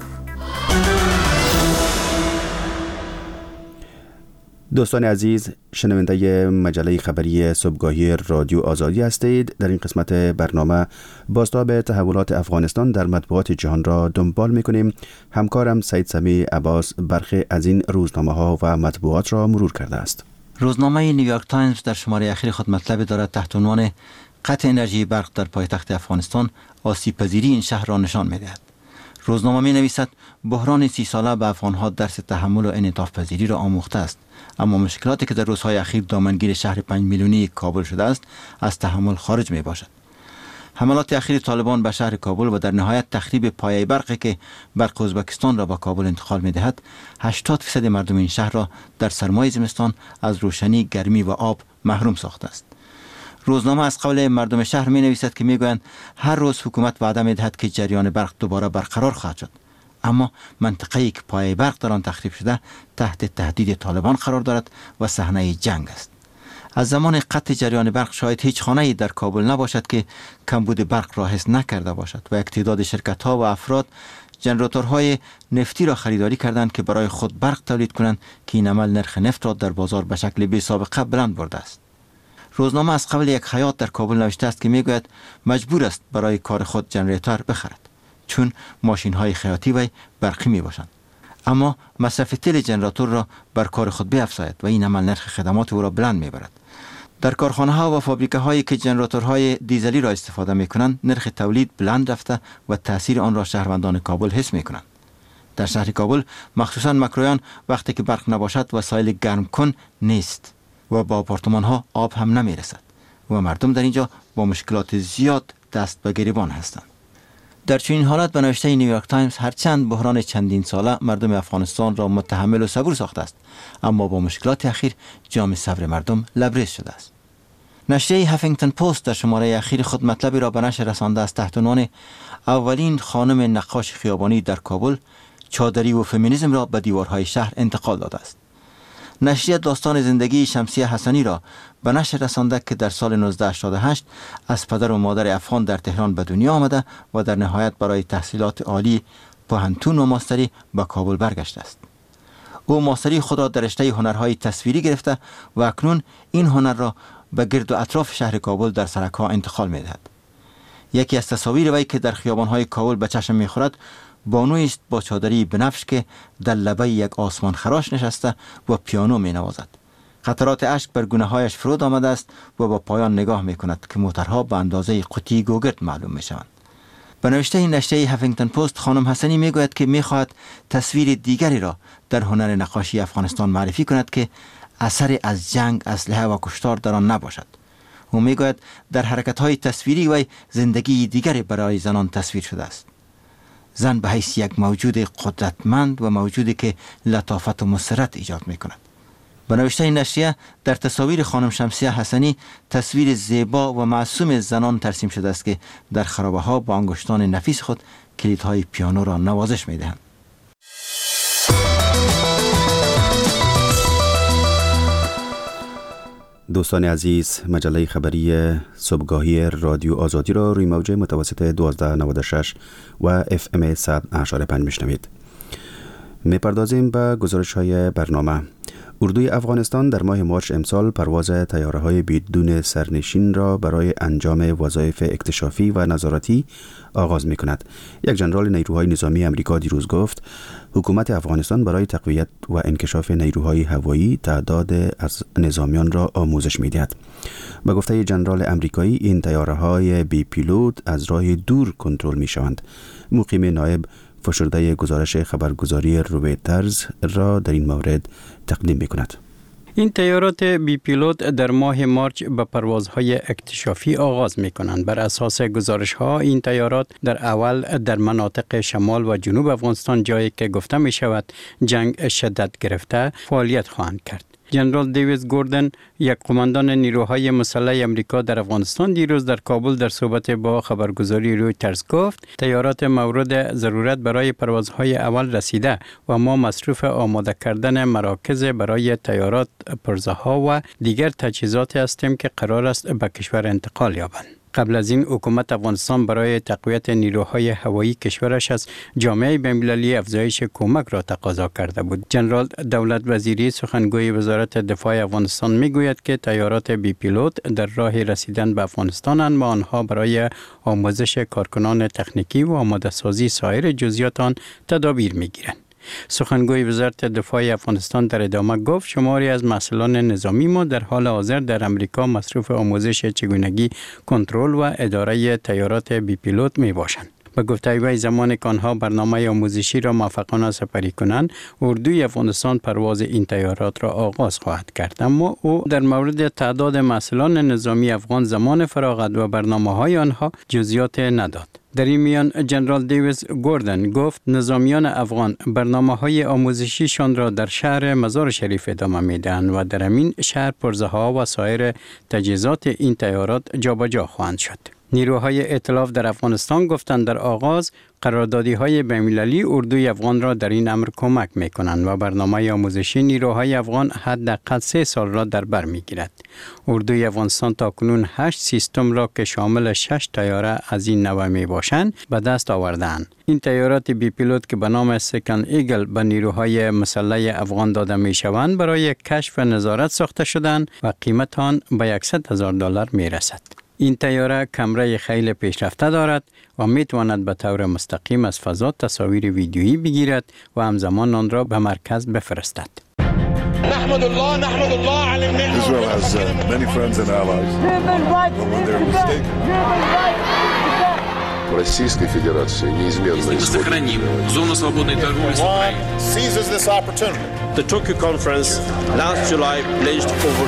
[SPEAKER 15] دوستان عزیز، شنونده مجله خبری صبحگاهی رادیو آزادی هستید. در این قسمت برنامه بازتاب تحولات افغانستان در مطبوعات جهان را دنبال می‌کنیم. همکارم سید سمی عباس برخی از این روزنامه‌ها و مطبوعات را مرور کرده است.
[SPEAKER 23] روزنامه نیویورک تایمز در شماره اخیر خود مطلب دارد تحت عنوان قطع انرژی برق در پایتخت افغانستان آسیب پذیری این شهر را نشان می‌دهد. روزنامه می‌نویسد بحران 30 ساله به افغان‌ها درس تحمل و انعطاف پذیری را آموخته است، اما مشکلاتی که در روزهای اخیر دامنگیر شهر 5 میلیونی کابل شده است از تحمل خارج می‌باشد. حملات اخیر طالبان به شهر کابل و در نهایت تخریب پایه برقی که برق ازبکستان را به کابل انتقال می‌دهد 80% مردم این شهر را در سرمای زمستان از روشنی، گرمی و آب محروم ساخته است. روزنامه از قول مردم شهر می‌نویسد که می‌گویند هر روز حکومت وعده می‌دهد که جریان برق دوباره برقرار خواهد شد، اما منطقه‌ای که پایه برق در آن تخریب شده تحت تهدید طالبان قرار دارد و صحنه جنگ است. از زمان قطع جریان برق شاید هیچ خانه‌ای در کابل نباشد که کمبود برق را حس نکرده باشد و یک تعداد شرکت‌ها و افراد ژنراتورهای نفتی را خریداری کردند که برای خود برق تولید کنند که این عمل نرخ نفت را در بازار به شکل بی‌سابقه بلند برده است. روزنامه از قبل یک خیاط در کابل نوشته است که میگوید مجبور است برای کار خود ژنراتور بخرد چون ماشین‌های خیاطی وی برقی میباشند، اما مصرف تیل ژنراتور را بر کار خود بیفزاید و این عمل نرخ خدمات او را بلند میبرد. در کارخانه‌ها و فابریکه‌هایی که ژنراتورهای دیزلی را استفاده می‌کنند نرخ تولید بلند رفته و تأثیر آن را شهروندان کابل حس می‌کنند. در شهر کابل مخصوصاً مکرویان وقتی که برق نباشد وسایل گرم کن نیست و با آپارتمان‌ها آب هم نمی‌رسد و مردم در اینجا با مشکلات زیاد دست به گریبان هستند. در چنین حالت به نوشته نیویورک تایمز هرچند بحران چندین ساله مردم افغانستان را متحمل و صبور ساخته است، اما با مشکلات اخیر جام صبر مردم لبریز شده است. نشریه هفینگتن پست در شماره اخیر خود مطلبی را به نشر رسانده است تحت عنوان اولین خانم نقاش خیابانی در کابل چادری و فمینیسم را به دیوارهای شهر انتقال داده است. نشریه داستان زندگی شمسیه حسنی را به نشر رسانده که در سال 1988 از پدر و مادر افغان در تهران به دنیا آمده و در نهایت برای تحصیلات عالی پوهنتون و ماستری به کابل برگشته است. او ماستری خود را در رشته هنرهای تصویری گرفته و اکنون این هنر را به گرد و اطراف شهر کابل در سرک‌ها انتقال می‌دهد. یکی از تصاویر وی که در خیابان‌های کابل به چشم می‌خورد بانویی است با چادری بنفش که در لبه یک آسمان خراش نشسته و پیانو می‌نوازد. قطرات اشک بر گونه‌هایش فرود آمده است و با پایان نگاه می‌کند که موترها به اندازه قوطی گوگرد معلوم می‌شوند. به نوشته نشریه هفینگتن پست خانم حسنی می‌گوید که می‌خواهد تصویر دیگری را در هنر نقاشی افغانستان معرفی کند که اثر از جنگ، اسلحه و کشتار در آن نباشد. او می‌گوید در حرکت‌های تصویری وی زندگی دیگری برای زنان تصویر شده است. زن به حیث یک موجود قدرتمند و موجودی که لطافت و مسرت ایجاد می‌کند. به نوشته نشریه در تصاویر خانم شمسیه حسنی تصویر زیبا و معصوم زنان ترسیم شده است که در خرابه‌ها با انگشتان نفیس خود کلیدهای پیانو را نوازش می‌دهند.
[SPEAKER 15] دوستان عزیز، مجله خبری صبحگاهی رادیو آزادی را روی موج متوسط 1296 و FM 100.5 میشنوید. میپردازیم به گزارش های برنامه. اردوی افغانستان در ماه مارچ امسال پرواز طیاره‌های بدون سرنشین را برای انجام وظایف اکتشافی و نظارتی آغاز می‌کند. یک ژنرال نیروهای نظامی آمریکا دیروز گفت حکومت افغانستان برای تقویت و انکشاف نیروهای هوایی تعداد از نظامیان را آموزش می‌دهد. به گفته ژنرال آمریکایی این طیاره‌های بی پیلوت از راه دور کنترل می‌شوند. مقیم نایب فشرده گزارش خبرگزاری رویترز را در این مورد تقدیم می‌کند.
[SPEAKER 22] این طیارات بی پیلوت در ماه مارچ به پروازهای اکتشافی آغاز می‌کنند. بر اساس گزارش‌ها این طیارات در اول در مناطق شمال و جنوب افغانستان، جایی که گفته می‌شود جنگ شدت گرفته، فعالیت خواهند کرد. جنرال دیوید گوردن، یک قماندان نیروهای مسلح آمریکا در افغانستان، دیروز در کابل در صحبت با خبرگزاری رویترز گفت طیارات مورد ضرورت برای پروازهای اول رسیده و ما مصروف آماده کردن مراکز برای طیارات، پرزه‌ها و دیگر تجهیزات هستیم که قرار است به کشور انتقال یابند. قبل از این حکومت افغانستان برای تقویت نیروهای هوایی کشورش از جامعه بین‌المللی افزایش کمک را تقاضا کرده بود. جنرال دولت وزیری سخنگوی وزارت دفاع افغانستان میگوید که طیارات بی پیلوت در راه رسیدن به افغانستانند و آنها برای آموزش کارکنان تکنیکی و آماده سازی سایر جزئیات آن تدابیر میگیرند. سخنگوی وزارت دفاع افغانستان در ادامه گفت شماری از مسئولان نظامی ما در حال حاضر در امریکا مصروف آموزش چگونگی کنترل و اداره طیارات بی پیلوت می باشند. به گفته وی زمانی که آنها برنامه آموزشی را موفقانه سپری کنند، اردوی افغانستان پرواز این طیارات را آغاز خواهد کرد. اما او در مورد تعداد مسئولان نظامی افغان، زمان فراغت و برنامه‌های آنها جزئیات نداد. در این میان جنرال دیوید گوردن گفت نظامیان افغان برنامه‌های آموزشیشان را در شهر مزار شریف ادامه می‌دهند و در همین شهر پرزه‌ها و سایر تجهیزات این طیارات جابجا خواهند شد. نیروهای ائتلاف در افغانستان گفتند در آغاز قراردادی‌های بین‌المللی اردوی افغان را در این امر کمک می‌کنند و برنامه آموزشی نیروهای افغان حداقل 3 سال را در بر می‌گیرد. اردوی افغانستان تاکنون 8 سیستم را که شامل 6 طیاره از این نوع می‌باشند به دست آوردند. این طیارات بی پیلوت که به نام سکند ایگل به نیروهای مسلح افغان داده می‌شوند برای کشف و نظارت ساخته شدند و قیمت آن به $100,000 می‌رسد. این طیاره کامرای خیلی پیشرفته دارد و میتواند به طور مستقیم از فضا تصاویر ویدیویی بگیرد و همزمان آن را به مرکز بفرستد.
[SPEAKER 7] Israel has many friends and allies. But when they're mistaken, в Российской Федерации неизменно
[SPEAKER 8] Мы сохраним зону свободной торговли с Украиной.
[SPEAKER 10] The Tokyo Conference last July pledged over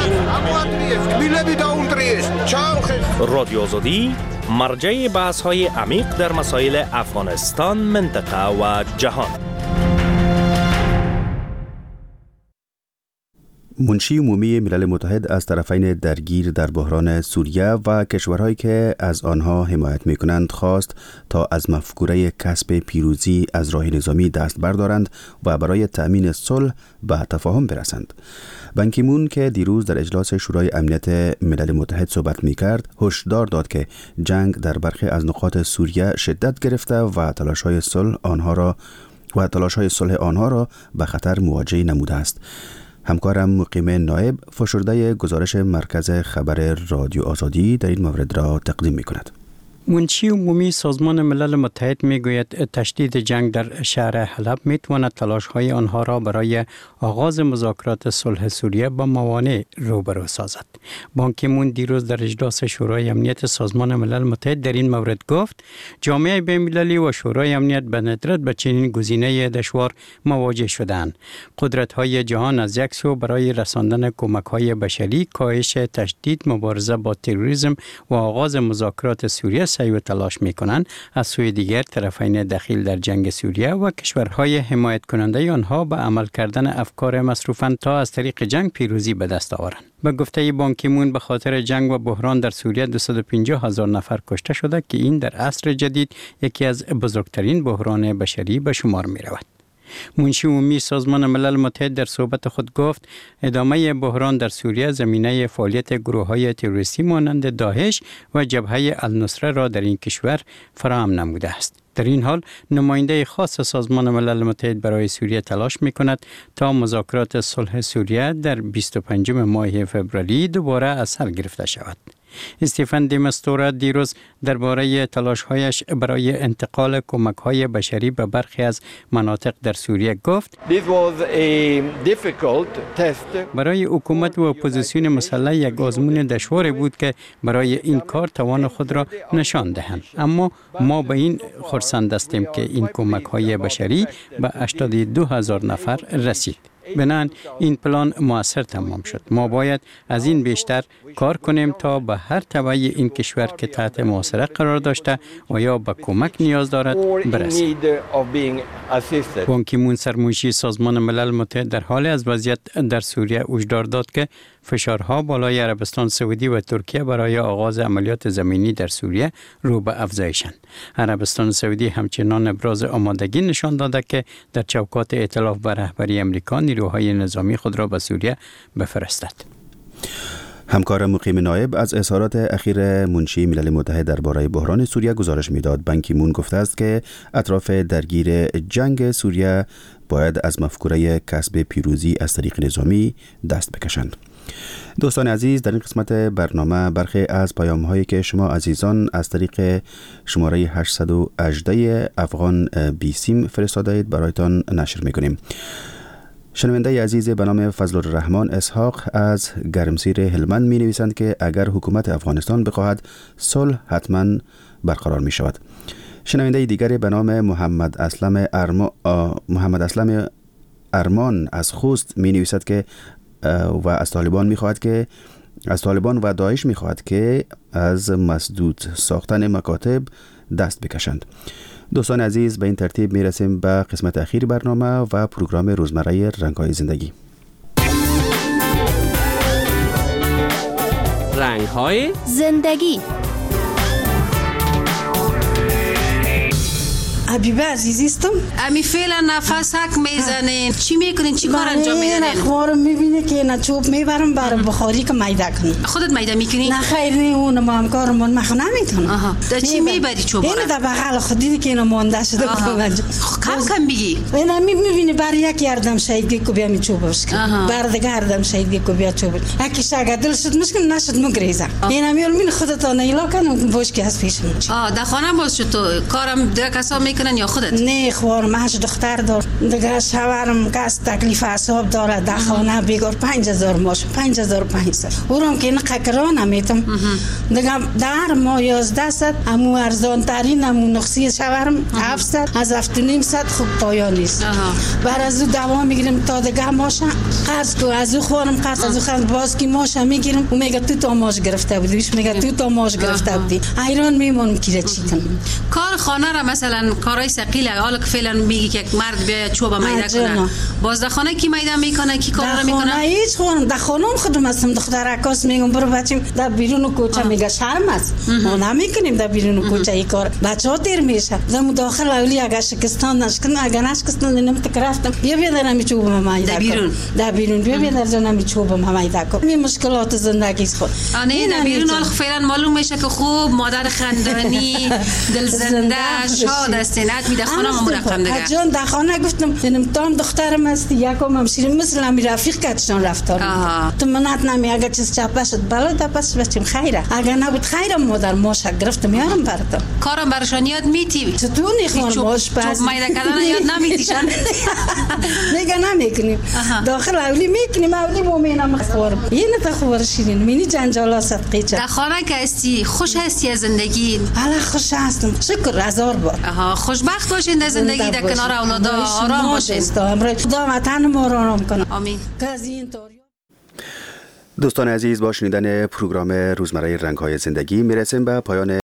[SPEAKER 10] 16
[SPEAKER 11] رادیو آزادی مرجع بحث‌های عمیق در مسائل افغانستان، منطقه و جهان.
[SPEAKER 15] منشی عمومی ملل متحد از طرفین درگیر در بحران سوریه و کشورهایی که از آنها حمایت می‌کنند خواست تا از مفکوره کسب پیروزی از راه نظامی دست بردارند و برای تأمین صلح به تفاهم برسند. بان کی مون که دیروز در اجلاس شورای امنیت ملل متحد صحبت می‌کرد، هشدار داد که جنگ در برخی از نقاط سوریه شدت گرفته و تلاش‌های صلح آنها را به خطر مواجه نموده است. همکارم مقیم نایب فشرده گزارش مرکز خبر رادیو آزادی در این مورد را تقدیم می‌کند.
[SPEAKER 22] منشی عمومی سازمان ملل متحد میگوید تشدید جنگ در شهر حلب میتواند تلاش‌های آنها را برای آغاز مذاکرات صلح سوریه با موانع روبرو سازد. بان کی مون دیروز در اجلاس شورای امنیت سازمان ملل متحد در این مورد گفت جامعه بین‌المللی و شورای امنیت به ندرت به چنین گزینه دشوار مواجه شدند. قدرت‌های جهان از یک سو برای رساندن کمک‌های بشری، کاهش تشدید، مبارزه با تروریسم و آغاز مذاکرات سوریه سعی و تلاش می‌کنند. از سوی دیگر طرفین دخیل در جنگ سوریه و کشورهای حمایت کننده آنها به عمل کردن افکار مصروفند تا از طریق جنگ پیروزی به دست آورند. به گفته بان کی مون به خاطر جنگ و بحران در سوریه 250,000 نفر کشته شده که این در عصر جدید یکی از بزرگترین بحران بشری به شمار می‌رود. منشی عمومی سازمان ملل متحد در صحبت خود گفت ادامه بحران در سوریه زمینه فعالیت گروه‌های تروریستی مانند داعش و جبهه النصره را در این کشور فراهم نموده است. در این حال نماینده خاص سازمان ملل متحد برای سوریه تلاش می‌کند تا مذاکرات صلح سوریه در 25 ماه فوریه دوباره از سر گرفته شود. استیفن دی مستورا دیروز درباره تلاش‌هایش برای انتقال کمک‌های بشری به برخی از مناطق در سوریه گفت برای حکومت و اپوزیسیون مسلح یک آزمون دشواری بود که برای این کار توان خود را نشان دهند، اما ما به این خرسند هستیم که این کمک‌های بشری به 82,000 نفر رسید. بنان این پلان موثر تمام شد. ما باید از این بیشتر کار کنیم تا به هر تبع این کشور که تحت محاصره قرار داشته و یا به کمک نیاز دارد برسیم. بان کی مون سرمنشی سازمان ملل متحد در حال از وضعیت در سوریه هشدار داد که فشارها بالای عربستان سعودی و ترکیه برای آغاز عملیات زمینی در سوریه رو به افزایشند. عربستان سعودی همچنان ابراز آمادگی نشان داده که در چوکات ائتلاف به رهبری امریکا نیروهای نظامی خود را به سوریه بفرستد.
[SPEAKER 15] همکار مقیم نایب از اظهارات اخیر منشی ملل متحد درباره بحران سوریه گزارش میداد. بان کی مون گفته است که اطراف درگیر جنگ سوریه باید از مفکوره کسب پیروزی از طریق نظامی دست بکشند. دوستان عزیز، در این قسمت برنامه برخی از پیام‌هایی که شما عزیزان از طریق شماره 818 افغان بیسیم فرستاده اید برایتان نشر می‌کنیم. شنونده عزیز به نام فضل الرحمن اسحاق از گرمسیر هلمند می نویسند که اگر حکومت افغانستان بخواهد صلح حتما برقرار می شود. شنونده دیگری به نام محمد اسلم ارمان از خوست می نویسد که و از طالبان و داعش می خواهد که از مسدود ساختن مکاتب دست بکشند. دوستان عزیز، به این ترتیب می رسیم به قسمت اخیر برنامه و پروگرام روزمره رنگ‌های زندگی.
[SPEAKER 24] رنگ‌های زندگی.
[SPEAKER 21] حبیبه عزیزیستم. امی فعلا نفس حک میزنین. چی میکنین؟ چی کار انجام میدین؟
[SPEAKER 20] اخبار میبینه که نه چوب میبرم برای بخاری که میده کنم.
[SPEAKER 21] خودت میده میکنی؟
[SPEAKER 20] نه خیر، نه اون ما همکارمون مخ نمیتونم.
[SPEAKER 21] آها. در چی میبری چوب؟
[SPEAKER 20] اینو در بغل خود دیدی که اینو مونده شده
[SPEAKER 21] کم بگی.
[SPEAKER 20] اینا میبینی برای یک یردم شایدگی کو بیا می چوبش کن. بر دیگه یردم شایدگی کو بیا چوب. یکی شاگرد دل شد مشکل نشد مگریزه. اینا میول من خودت نیلا کنم باش که از پیشم.
[SPEAKER 21] در خانه باش تو کارم در کسا میکنی میکنن یا خودت؟
[SPEAKER 20] نه خوارم هش دختر دار دیگه شوهرم کس تکلیف حساب داره در خانه بگار 5000 ماش 5500 اونم که نقکرا نمیتم دیگه در ما 1100 امو ارزان ترین امو نقصی شوهرم 700 از 7500 خوب پایان نیست بر از او دوام میگیریم تا دیگه ماشا قرض کو از او خوارم قرض از او خرج باز کی ماشا میگیرم و میگه تو تا ماش گرفته بودی میگه تو تا ماش گرفته بودی ایران میمونم کی چی کنم
[SPEAKER 21] کار خانه را مثلا کارای ثقیل حالا که فعلا میگی که مرد بیا چوب میده کنه باز در خانه کی میده میکنه کی کار میکنه
[SPEAKER 20] هیچ خونم در خانم خودم هستم دختر عکاس میگم برو بچیم در بیرون کوچه میگه شرم است ما نمیکنیم در بیرون کوچه این کار بچه‌ها دیر میشه در داخل اولی اگه شکستان نشکن اگه نشکستان نمیتکرفتم بیا در چوب میده در بیرون بیا در جنم چوب میده کن این مشکلات زندگی خود
[SPEAKER 21] نه در بیرون حال فعلا معلوم میشه که خوب مادر خندانی دل زنده شاد هستین میده خانم هم رقم دیگه
[SPEAKER 20] جان در خانه گفتم ببینم تام دخترم است یکم هم شیرین مثل امی رفیق کاتشون رفتار تو منات نمی اگه چیز چاپ شد بالا تا پس بچیم خیره اگه نبود خیره مادر ماش گرفت میارم برات
[SPEAKER 21] کارم برشان یاد میتی
[SPEAKER 20] چطور نخوان ماش پس
[SPEAKER 21] میده کردن یاد نمیتیشن
[SPEAKER 20] میگه نمیکنیم داخل اولی میکنیم اولی مومنم خورم این تا خبر شیرین مینی جنجالا صدقه چه
[SPEAKER 21] در خانه که هستی خوش هستی از زندگی
[SPEAKER 20] حالا خوش هستم شکر هزار بار
[SPEAKER 21] خوشبخت باشین در زندگی در کنار اولادا آرام باشین
[SPEAKER 20] خدا وطن ما را آرام کنه
[SPEAKER 21] آمین.
[SPEAKER 15] دوستان عزیز با شنیدن پروگرام روزمره رنگ‌های زندگی میرسیم به پایان